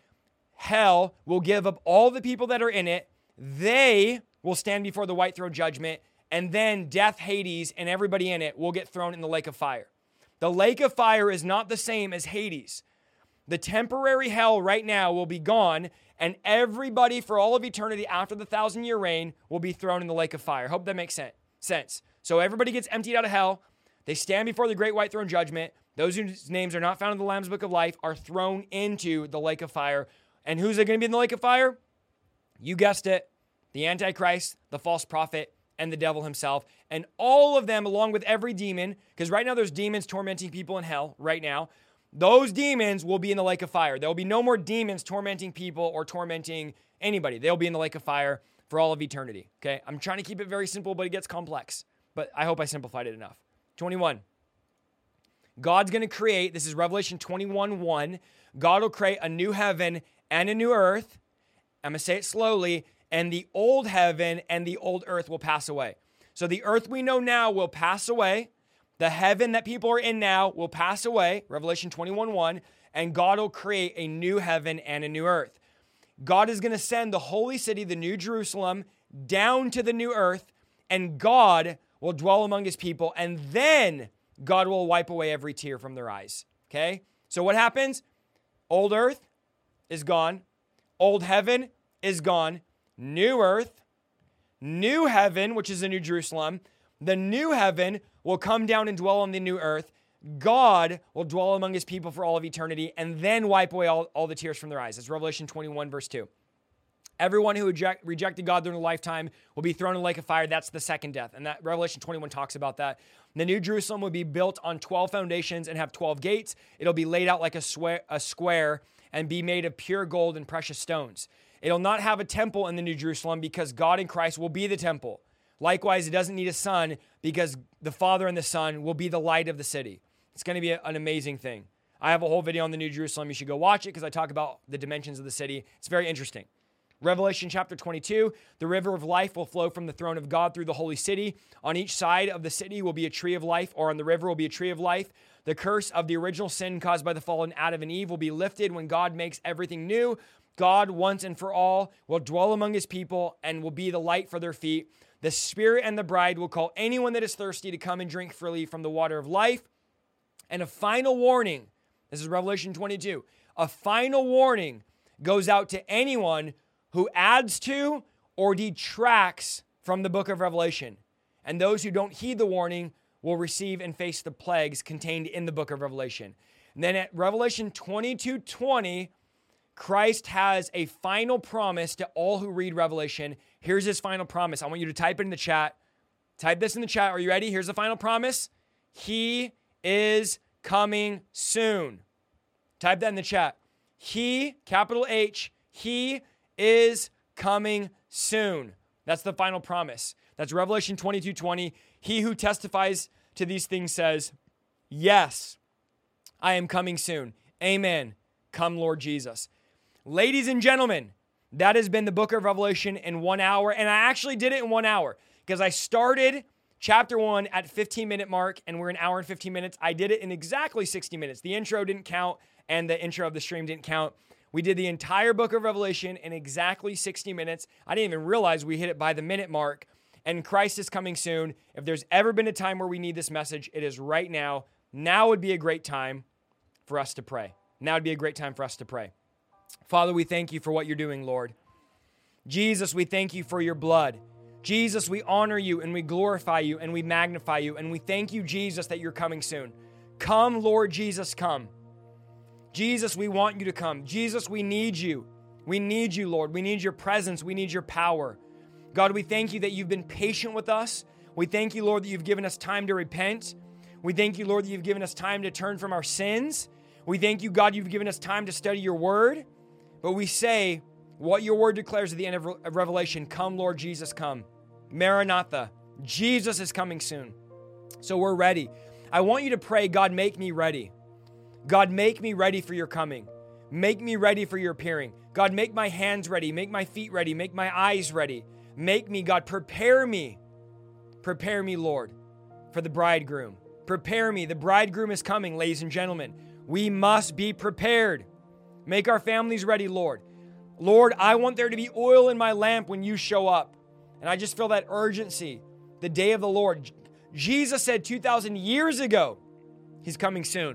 hell will give up all the people that are in it. They will stand before the white throne judgment, and then death, Hades, and everybody in it will get thrown in the lake of fire. The lake of fire is not the same as Hades. The temporary hell right now will be gone, and everybody for all of eternity after the thousand-year reign will be thrown in the lake of fire. Hope that makes sense. So everybody gets emptied out of hell. They stand before the great white throne judgment. Those whose names are not found in the Lamb's book of life are thrown into the lake of fire. And who's going to be in the lake of fire? You guessed it. The Antichrist, the false prophet, and the devil himself. And all of them, along with every demon, because right now there's demons tormenting people in hell right now. Those demons will be in the lake of fire. There will be no more demons tormenting people or tormenting anybody. They'll be in the lake of fire for all of eternity. Okay, I'm trying to keep it very simple, but it gets complex. But I hope I simplified it enough. twenty-one. God's going to create, this is Revelation twenty-one, one. God will create a new heaven and a new earth. I'm going to say it slowly. And the old heaven and the old earth will pass away. So the earth we know now will pass away. The heaven that people are in now will pass away. Revelation twenty-one, one. And God will create a new heaven and a new earth. God is going to send the holy city, the New Jerusalem, down to the new earth. And God will dwell among his people. And then God will wipe away every tear from their eyes. Okay? So what happens? Old earth is gone. Old heaven is gone. New earth, new heaven, which is the New Jerusalem. The new heaven will come down and dwell on the new earth. God will dwell among his people for all of eternity and then wipe away all, all the tears from their eyes. That's Revelation twenty-one, verse two. Everyone who reject, rejected God during a lifetime will be thrown in the lake of fire. That's the second death. And that Revelation twenty-one talks about that. The New Jerusalem will be built on twelve foundations and have twelve gates. It'll be laid out like a, swe- a square and be made of pure gold and precious stones. It'll not have a temple in the New Jerusalem because God in Christ will be the temple. Likewise, it doesn't need a sun because the Father and the Son will be the light of the city. It's going to be a, an amazing thing. I have a whole video on the New Jerusalem. You should go watch it because I talk about the dimensions of the city. It's very interesting. Revelation chapter twenty-two, the river of life will flow from the throne of God through the holy city. On each side of the city will be a tree of life, or on the river will be a tree of life. The curse of the original sin caused by the fallen Adam and Eve will be lifted when God makes everything new. God, once and for all, will dwell among his people and will be the light for their feet. The Spirit and the bride will call anyone that is thirsty to come and drink freely from the water of life. And a final warning, this is Revelation twenty-two, a final warning goes out to anyone who adds to or detracts from the book of Revelation. And those who don't heed the warning will receive and face the plagues contained in the book of Revelation. And then at Revelation twenty-two twenty, Christ has a final promise to all who read Revelation. Here's his final promise. I want you to type it in the chat. Type this in the chat. Are you ready? Here's the final promise. He is coming soon. Type that in the chat. He, capital H, he is coming soon. That's the final promise. That's Revelation twenty-two twenty. He who testifies to these things says, yes, I am coming soon. Amen. Come, Lord Jesus. Ladies and gentlemen, that has been the book of Revelation in one hour. And I actually did it in one hour because I started chapter one at fifteen minute mark and we're an hour and fifteen minutes. I did it in exactly sixty minutes. The intro didn't count and the intro of the stream didn't count. We did the entire book of Revelation in exactly sixty minutes. I didn't even realize we hit it by the minute mark. And Christ is coming soon. If there's ever been a time where we need this message, it is right now. Now would be a great time for us to pray. Now would be a great time for us to pray. Father, we thank you for what you're doing, Lord. Jesus, we thank you for your blood. Jesus, we honor you and we glorify you and we magnify you. And we thank you, Jesus, that you're coming soon. Come, Lord Jesus, come. Jesus, we want you to come. Jesus, we need you. We need you, Lord. We need your presence. We need your power. God, we thank you that you've been patient with us. We thank you, Lord, that you've given us time to repent. We thank you, Lord, that you've given us time to turn from our sins. We thank you, God, you've given us time to study your word. But we say what your word declares at the end of Revelation, come, Lord Jesus, come. Maranatha, Jesus is coming soon. So we're ready. I want you to pray, God, make me ready. God, make me ready for your coming. Make me ready for your appearing. God, make my hands ready. Make my feet ready. Make my eyes ready. Make me, God, prepare me. Prepare me, Lord, for the bridegroom. Prepare me. The bridegroom is coming, ladies and gentlemen. We must be prepared. Make our families ready, Lord. Lord, I want there to be oil in my lamp when you show up. And I just feel that urgency. The day of the Lord. Jesus said two thousand years ago, he's coming soon.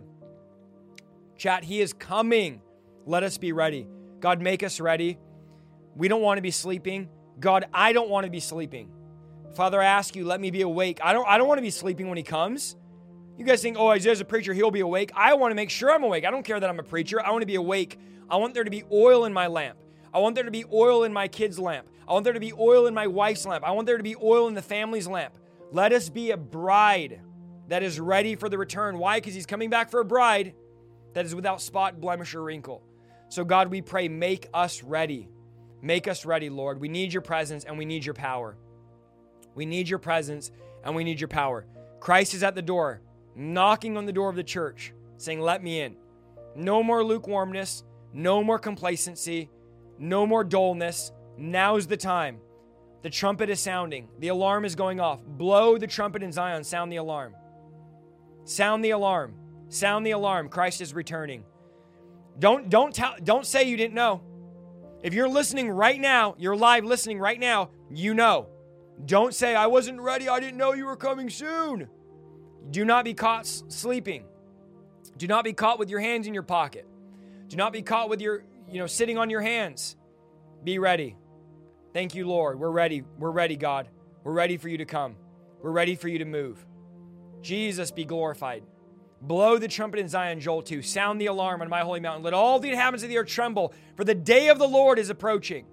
Chat, he is coming. Let us be ready. God, make us ready. We don't want to be sleeping. God, I don't want to be sleeping. Father, I ask you, let me be awake. I don't, I don't want to be sleeping when he comes. You guys think, oh, Isaiah's a preacher, he'll be awake. I want to make sure I'm awake. I don't care that I'm a preacher. I want to be awake. I want there to be oil in my lamp. I want there to be oil in my kid's lamp. I want there to be oil in my wife's lamp. I want there to be oil in the family's lamp. Let us be a bride that is ready for the return. Why? Because he's coming back for a bride that is without spot, blemish, or wrinkle. So God, we pray, make us ready. Make us ready, Lord. We need your presence and we need your power. We need your presence and we need your power. Christ is at the door, knocking on the door of the church, saying, let me in. No more lukewarmness, no more complacency, no more dullness. Now's the time. The trumpet is sounding. The alarm is going off. Blow the trumpet in Zion. Sound the alarm. Sound the alarm. Sound the alarm. Christ is returning. Don't, don't, tell, don't say you didn't know. If you're listening right now, you're live listening right now, you know. Don't say, I wasn't ready. I didn't know you were coming soon. Do not be caught sleeping. Do not be caught with your hands in your pocket. Do not be caught with your, you know, sitting on your hands. Be ready. Thank you, Lord. We're ready. We're ready, God. We're ready for you to come. We're ready for you to move. Jesus, be glorified. Blow the trumpet in Zion, Joel two. Sound the alarm on my holy mountain. Let all the inhabitants of the earth tremble, for the day of the Lord is approaching.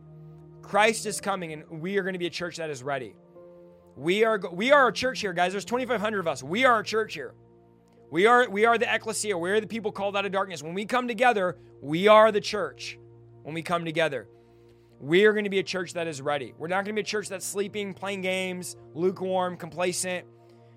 Christ is coming, and we are going to be a church that is ready. We are we are a church here, guys. There's twenty-five hundred of us. We are a church here. We are we are the ecclesia. We are the people called out of darkness. When we come together, we are the church. When we come together, we are going to be a church that is ready. We're not going to be a church that's sleeping, playing games, lukewarm, complacent,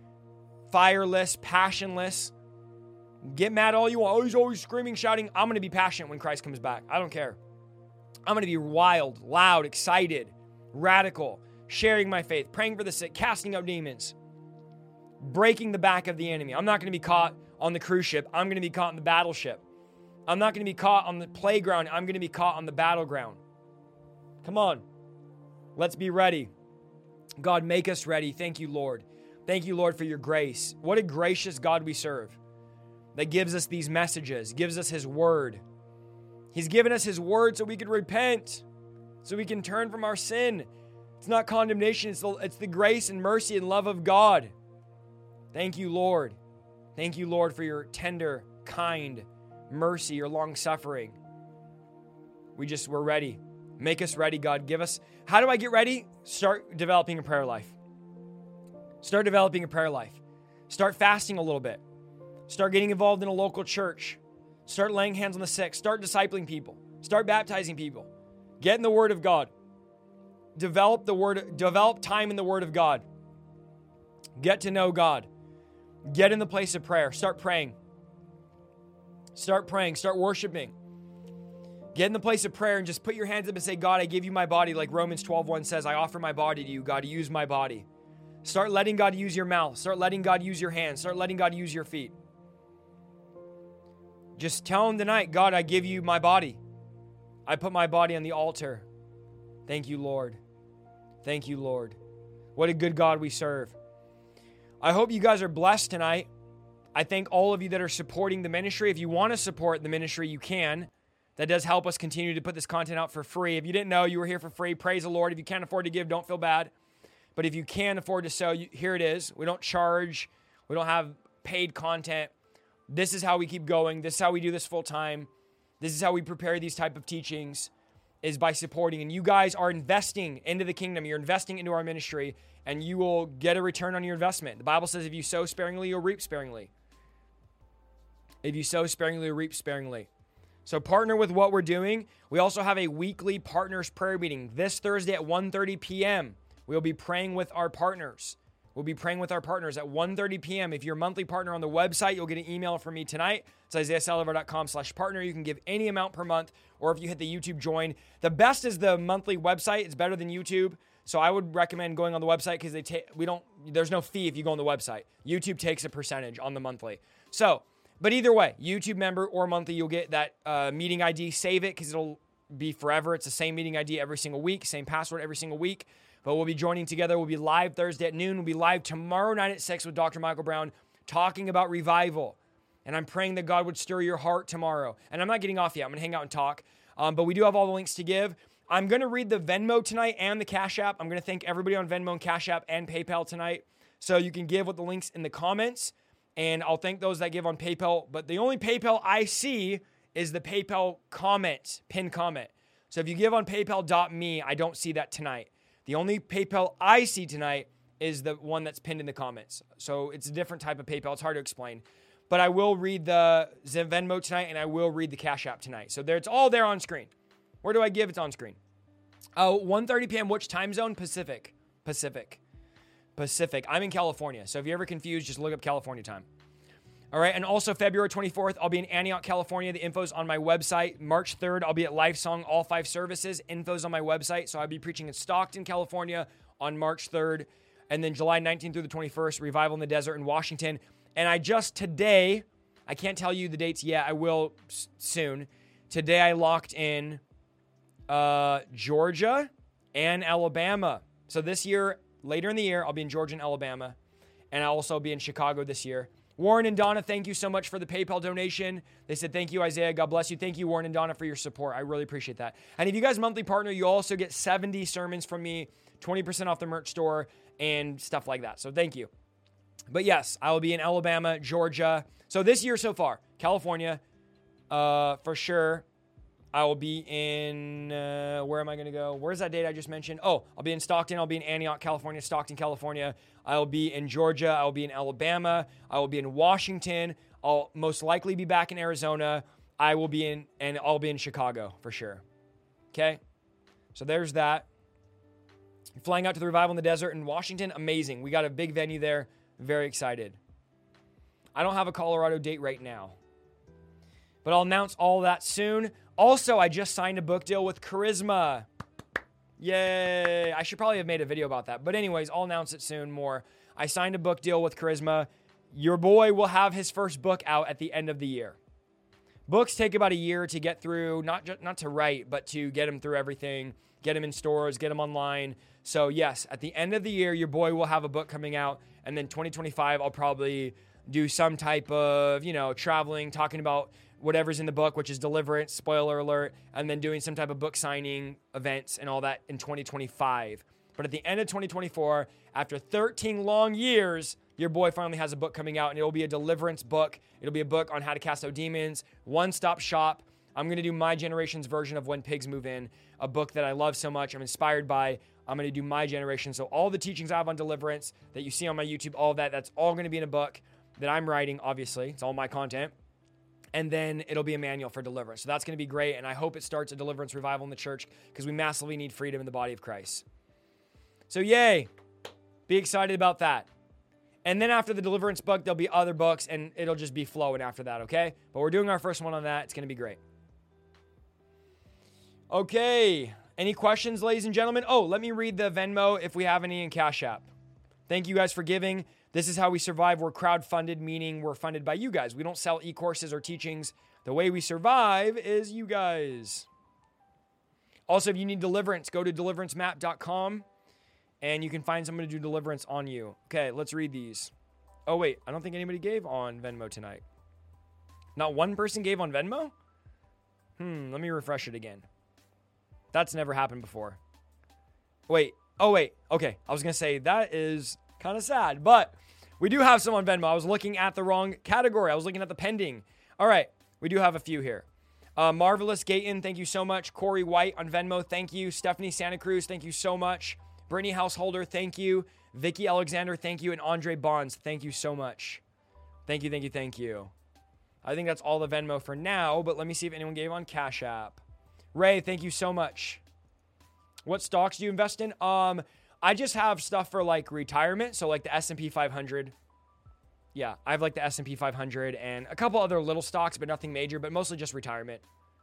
fireless, passionless. Get mad all you want. Oh, he's always screaming, shouting. I'm going to be passionate when Christ comes back. I don't care. I'm going to be wild, loud, excited, radical, sharing my faith, praying for the sick, casting out demons, breaking the back of the enemy. I'm not going to be caught on the cruise ship. I'm going to be caught on the battleship. I'm not going to be caught on the playground. I'm going to be caught on the battleground. Come on. Let's be ready. God, make us ready. Thank you, Lord. Thank you, Lord, for your grace. What a gracious God we serve that gives us these messages, gives us his word. He's given us his word so we can repent, so we can turn from our sin. It's not condemnation. It's the, it's the grace and mercy and love of God. Thank you, Lord. Thank you, Lord, for your tender, kind mercy, your long suffering. We just, we're ready. Make us ready, God. Give us, how do I get ready? Start developing a prayer life. Start developing a prayer life. Start fasting a little bit. Start getting involved in a local church. Start laying hands on the sick. Start discipling people. Start baptizing people. Get in the Word of God. Develop the Word, develop time in the Word of God. Get to know God. Get in the place of prayer. Start praying. Start praying. Start worshiping. Get in the place of prayer and just put your hands up and say, God, I give you my body. Like Romans twelve one says, I offer my body to you. God, use my body. Start letting God use your mouth. Start letting God use your hands. Start letting God use your feet. Just tell him tonight, God, I give you my body. I put my body on the altar. Thank you, Lord. Thank you, Lord. What a good God we serve. I hope you guys are blessed tonight. I thank all of you that are supporting the ministry. If you want to support the ministry, you can. That does help us continue to put this content out for free. If you didn't know, you were here for free. Praise the Lord. If you can't afford to give, don't feel bad. But if you can afford to sow, you, here it is. We don't charge. We don't have paid content. This is how we keep going. This is how we do this full time. This is how we prepare these type of teachings, is by supporting. And you guys are investing into the kingdom. You're investing into our ministry, and you will get a return on your investment. The Bible says if you sow sparingly, you'll reap sparingly. If you sow sparingly, you'll reap sparingly. So partner with what we're doing. We also have a weekly partners prayer meeting this Thursday at one thirty p.m. We'll be praying with our partners. We'll be praying with our partners at one thirty p.m. If you're a monthly partner on the website, you'll get an email from me tonight. It's isaiah saldivar dot com slash partner. You can give any amount per month, or if you hit the YouTube join. The best is the monthly website. It's better than YouTube. So I would recommend going on the website because they take, we don't, there's no fee if you go on the website. YouTube takes a percentage on the monthly. So, but either way, YouTube member or monthly, you'll get that uh, meeting I D. Save it because it'll be forever. It's the same meeting I D every single week, same password every single week. But we'll be joining together. We'll be live Thursday at noon. We'll be live tomorrow night at six with Doctor Michael Brown talking about revival. And I'm praying that God would stir your heart tomorrow. And I'm not getting off yet. I'm going to hang out and talk. Um, but we do have all the links to give. I'm going to read the Venmo tonight and the Cash App. I'm going to thank everybody on Venmo and Cash App and PayPal tonight. So you can give with the links in the comments. And I'll thank those that give on PayPal. But the only PayPal I see is the PayPal comment, pin comment. So if you give on paypal dot me, I don't see that tonight. The only PayPal I see tonight is the one that's pinned in the comments. So it's a different type of PayPal. It's hard to explain. But I will read the Venmo tonight, and I will read the Cash App tonight. So there, it's all there on screen. Where do I give? It's on screen. Oh, one thirty p.m. Which time zone? Pacific. Pacific. Pacific. I'm in California. So if you're ever confused, just look up California time. All right. And also February twenty-fourth, I'll be in Antioch, California. The info's on my website. March third, I'll be at Lifesong, all five services. Info's on my website. So I'll be preaching in Stockton, California on March third. And then July nineteenth through the twenty-first, Revival in the Desert in Washington. And I just today, I can't tell you the dates yet. I will s- soon. Today I locked in uh, Georgia and Alabama. So this year, later in the year, I'll be in Georgia and Alabama. And I'll also be in Chicago this year. Warren and Donna, thank you so much for the PayPal donation. They said, thank you, Isaiah. God bless you. Thank you, Warren and Donna, for your support. I really appreciate that. And if you guys monthly partner, you also get seventy sermons from me, twenty percent off the merch store, and stuff like that. So thank you. But yes, I will be in Alabama, Georgia. So this year so far, California, uh, for sure. I will be in, uh, where am I going to go? Where's that date I just mentioned? Oh, I'll be in Stockton. I'll be in Antioch, California, Stockton, California. I will be in Georgia. I will be in Alabama. I will be in Washington. I'll most likely be back in Arizona. I will be in, and I'll be in Chicago for sure. Okay? So there's that. Flying out to the Revival in the Desert in Washington, amazing. We got a big venue there. Very excited. I don't have a Colorado date right now. But I'll announce all that soon. Also, I just signed a book deal with Charisma. Yay. I should probably have made a video about that. But anyways, I'll announce it soon more. I signed a book deal with Charisma. Your boy will have his first book out at the end of the year. Books take about a year to get through, not just, not to write, but to get them through everything, get them in stores, get them online. So yes, at the end of the year, your boy will have a book coming out. And then twenty twenty-five, I'll probably do some type of, you know, traveling, talking about whatever's in the book, which is Deliverance, spoiler alert, and then doing some type of book signing events and all that in twenty twenty-five. But at the end of twenty twenty-four, after thirteen long years, your boy finally has a book coming out, and it'll be a deliverance book. It'll be a book on how to cast out demons, one-stop shop. I'm going to do my generation's version of When Pigs Move In, a book that I love so much, I'm inspired by. I'm going to do my generation. So all the teachings I have on deliverance that you see on my YouTube, all of that, that's all going to be in a book that I'm writing, obviously. It's all my content. And then it'll be a manual for deliverance. So that's going to be great, and I hope it starts a deliverance revival in the church because we massively need freedom in the body of Christ. So yay. Be excited about that. And then after the deliverance book, there'll be other books, and it'll just be flowing after that, okay? But we're doing our first one on that. It's going to be great. Okay. Any questions, ladies and gentlemen? Oh, let me read the Venmo if we have any in Cash App. Thank you guys for giving. This is how we survive. We're crowdfunded, meaning we're funded by you guys. We don't sell e-courses or teachings. The way we survive is you guys. Also, if you need deliverance, go to deliverance map dot com. And you can find someone to do deliverance on you. Okay, let's read these. Oh, wait. I don't think anybody gave on Venmo tonight. Not one person gave on Venmo? Hmm, let me refresh it again. That's never happened before. Wait. Oh, wait. Okay, I was going to say that is kind of sad. But we do have some on Venmo. I was looking at the wrong category. I was looking at the pending. All right, we do have a few here. Uh, Marvelous Gayton, thank you so much. Corey White on Venmo, thank you. Stephanie Santa Cruz, thank you so much. Brittany Householder, thank you. Vicky Alexander, thank you. And Andre Bonds, thank you so much. Thank you, thank you, thank you. I think that's all the Venmo for now, but let me see if anyone gave on Cash App. Ray, thank you so much. What stocks do you invest in? Um, I just have stuff for like retirement, so like the S and P five hundred. Yeah, I have like the S and P five hundred and a couple other little stocks, but nothing major, but mostly just retirement.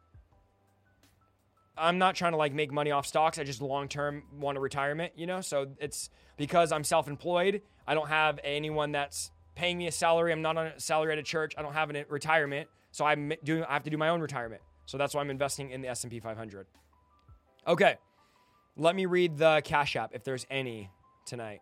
I'm not trying to like make money off stocks. I just long-term want a retirement, you know? So it's because I'm self-employed. I don't have anyone that's paying me a salary. I'm not on a salary at a church. I don't have a retirement. So I'm doing, I have to do my own retirement. So that's why I'm investing in the S and P five hundred. Okay. Let me read the Cash App if there's any tonight.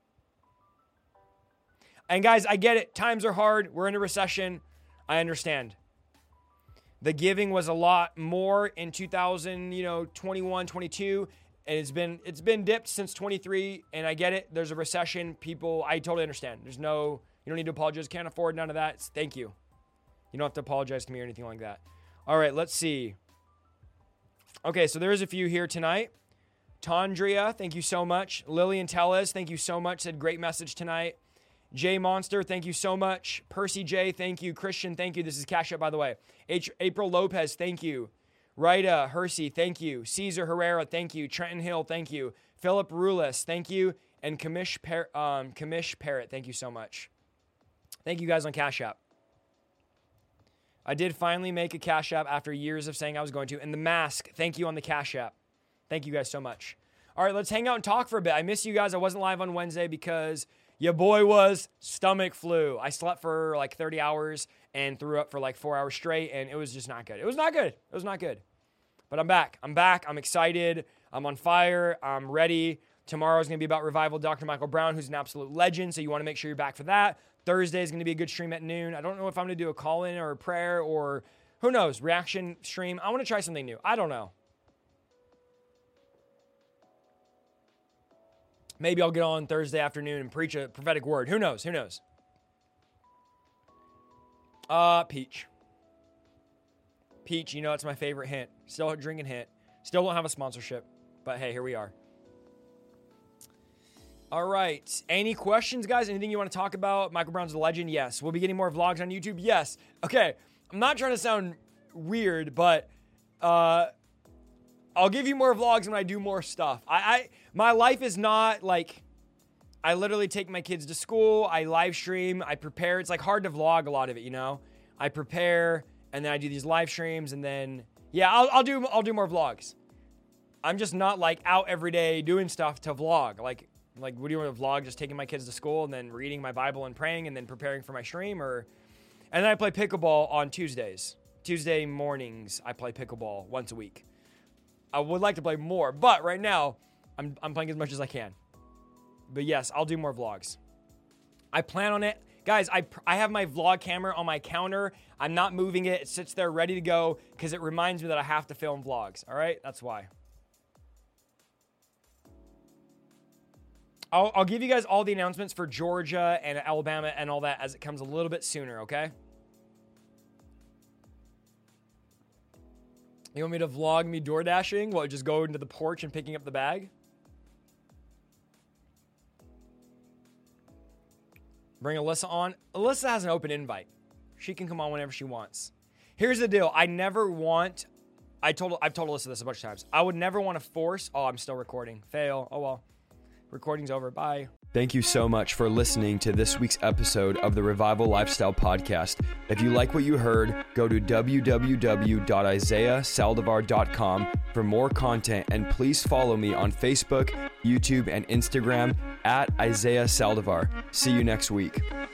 And guys, I get it. Times are hard. We're in a recession. I understand. The giving was a lot more in two thousand, you know, twenty-one, twenty-two, and it's been it's been dipped since twenty-three, and I get it. There's a recession. People, I totally understand. There's no, you don't need to apologize. Can't afford none of that. It's, thank you. You don't have to apologize to me or anything like that. All right, let's see. Okay, so there's a few here tonight. Tandria, thank you so much. Lillian Tellez, thank you so much. Said great message tonight. J Monster, thank you so much. Percy J, thank you. Christian, thank you. This is Cash App, by the way. H- April Lopez, thank you. Rita Hersey, thank you. Caesar Herrera, thank you. Trenton Hill, thank you. Philip Rulis, thank you. And Kamish, Par- um, Kamish Parrott, thank you so much. Thank you guys on Cash App. I did finally make a Cash App after years of saying I was going to. And the mask, thank you on the Cash App. Thank you guys so much. All right, let's hang out and talk for a bit. I miss you guys. I wasn't live on Wednesday because your boy was stomach flu. I slept for like thirty hours and threw up for like four hours straight, and it was just not good. It was not good. It was not good. But I'm back. I'm back. I'm excited. I'm on fire. I'm ready. Tomorrow is going to be about Revival, Doctor Michael Brown, who's an absolute legend, so you want to make sure you're back for that. Thursday is going to be a good stream at noon. I don't know if I'm going to do a call-in or a prayer or who knows, reaction stream. I want to try something new. I don't know. Maybe I'll get on Thursday afternoon and preach a prophetic word. Who knows? Who knows? Uh, Peach. Peach, you know it's my favorite hint. Still drinking hint. Still don't have a sponsorship. But hey, here we are. All right. Any questions, guys? Anything you want to talk about? Michael Brown's a legend? Yes. We'll be getting more vlogs on YouTube? Yes. Okay. I'm not trying to sound weird, but uh, I'll give you more vlogs when I do more stuff. I, I my life is not like, I literally take my kids to school. I live stream. I prepare. It's like hard to vlog a lot of it, you know? I prepare and then I do these live streams, and then yeah, I'll, I'll do I'll do more vlogs. I'm just not like out every day doing stuff to vlog. Like like what do you want to vlog? Just taking my kids to school and then reading my Bible and praying and then preparing for my stream, or and then I play pickleball on Tuesdays. Tuesday mornings I play pickleball once a week. I would like to play more, but right now I'm I'm playing as much as I can. But yes, I'll do more vlogs. I plan on it. Guys, I, I have my vlog camera on my counter. I'm not moving it. It sits there ready to go because it reminds me that I have to film vlogs. All right? That's why. I'll, I'll give you guys all the announcements for Georgia and Alabama and all that as it comes a little bit sooner, okay? You want me to vlog me door dashing? What, just go into the porch and picking up the bag? Bring Alyssa on. Alyssa has an open invite. She can come on whenever she wants. Here's the deal. I never want, I told, I've told Alyssa this a bunch of times. I would never want to force, oh, I'm still recording. Fail. Oh, well. Recording's over. Bye. Thank you so much for listening to this week's episode of the Revival Lifestyle Podcast. If you like what you heard, go to w w w dot isaiah saldivar dot com for more content, and please follow me on Facebook, YouTube, and Instagram at Isaiah Saldivar. See you next week.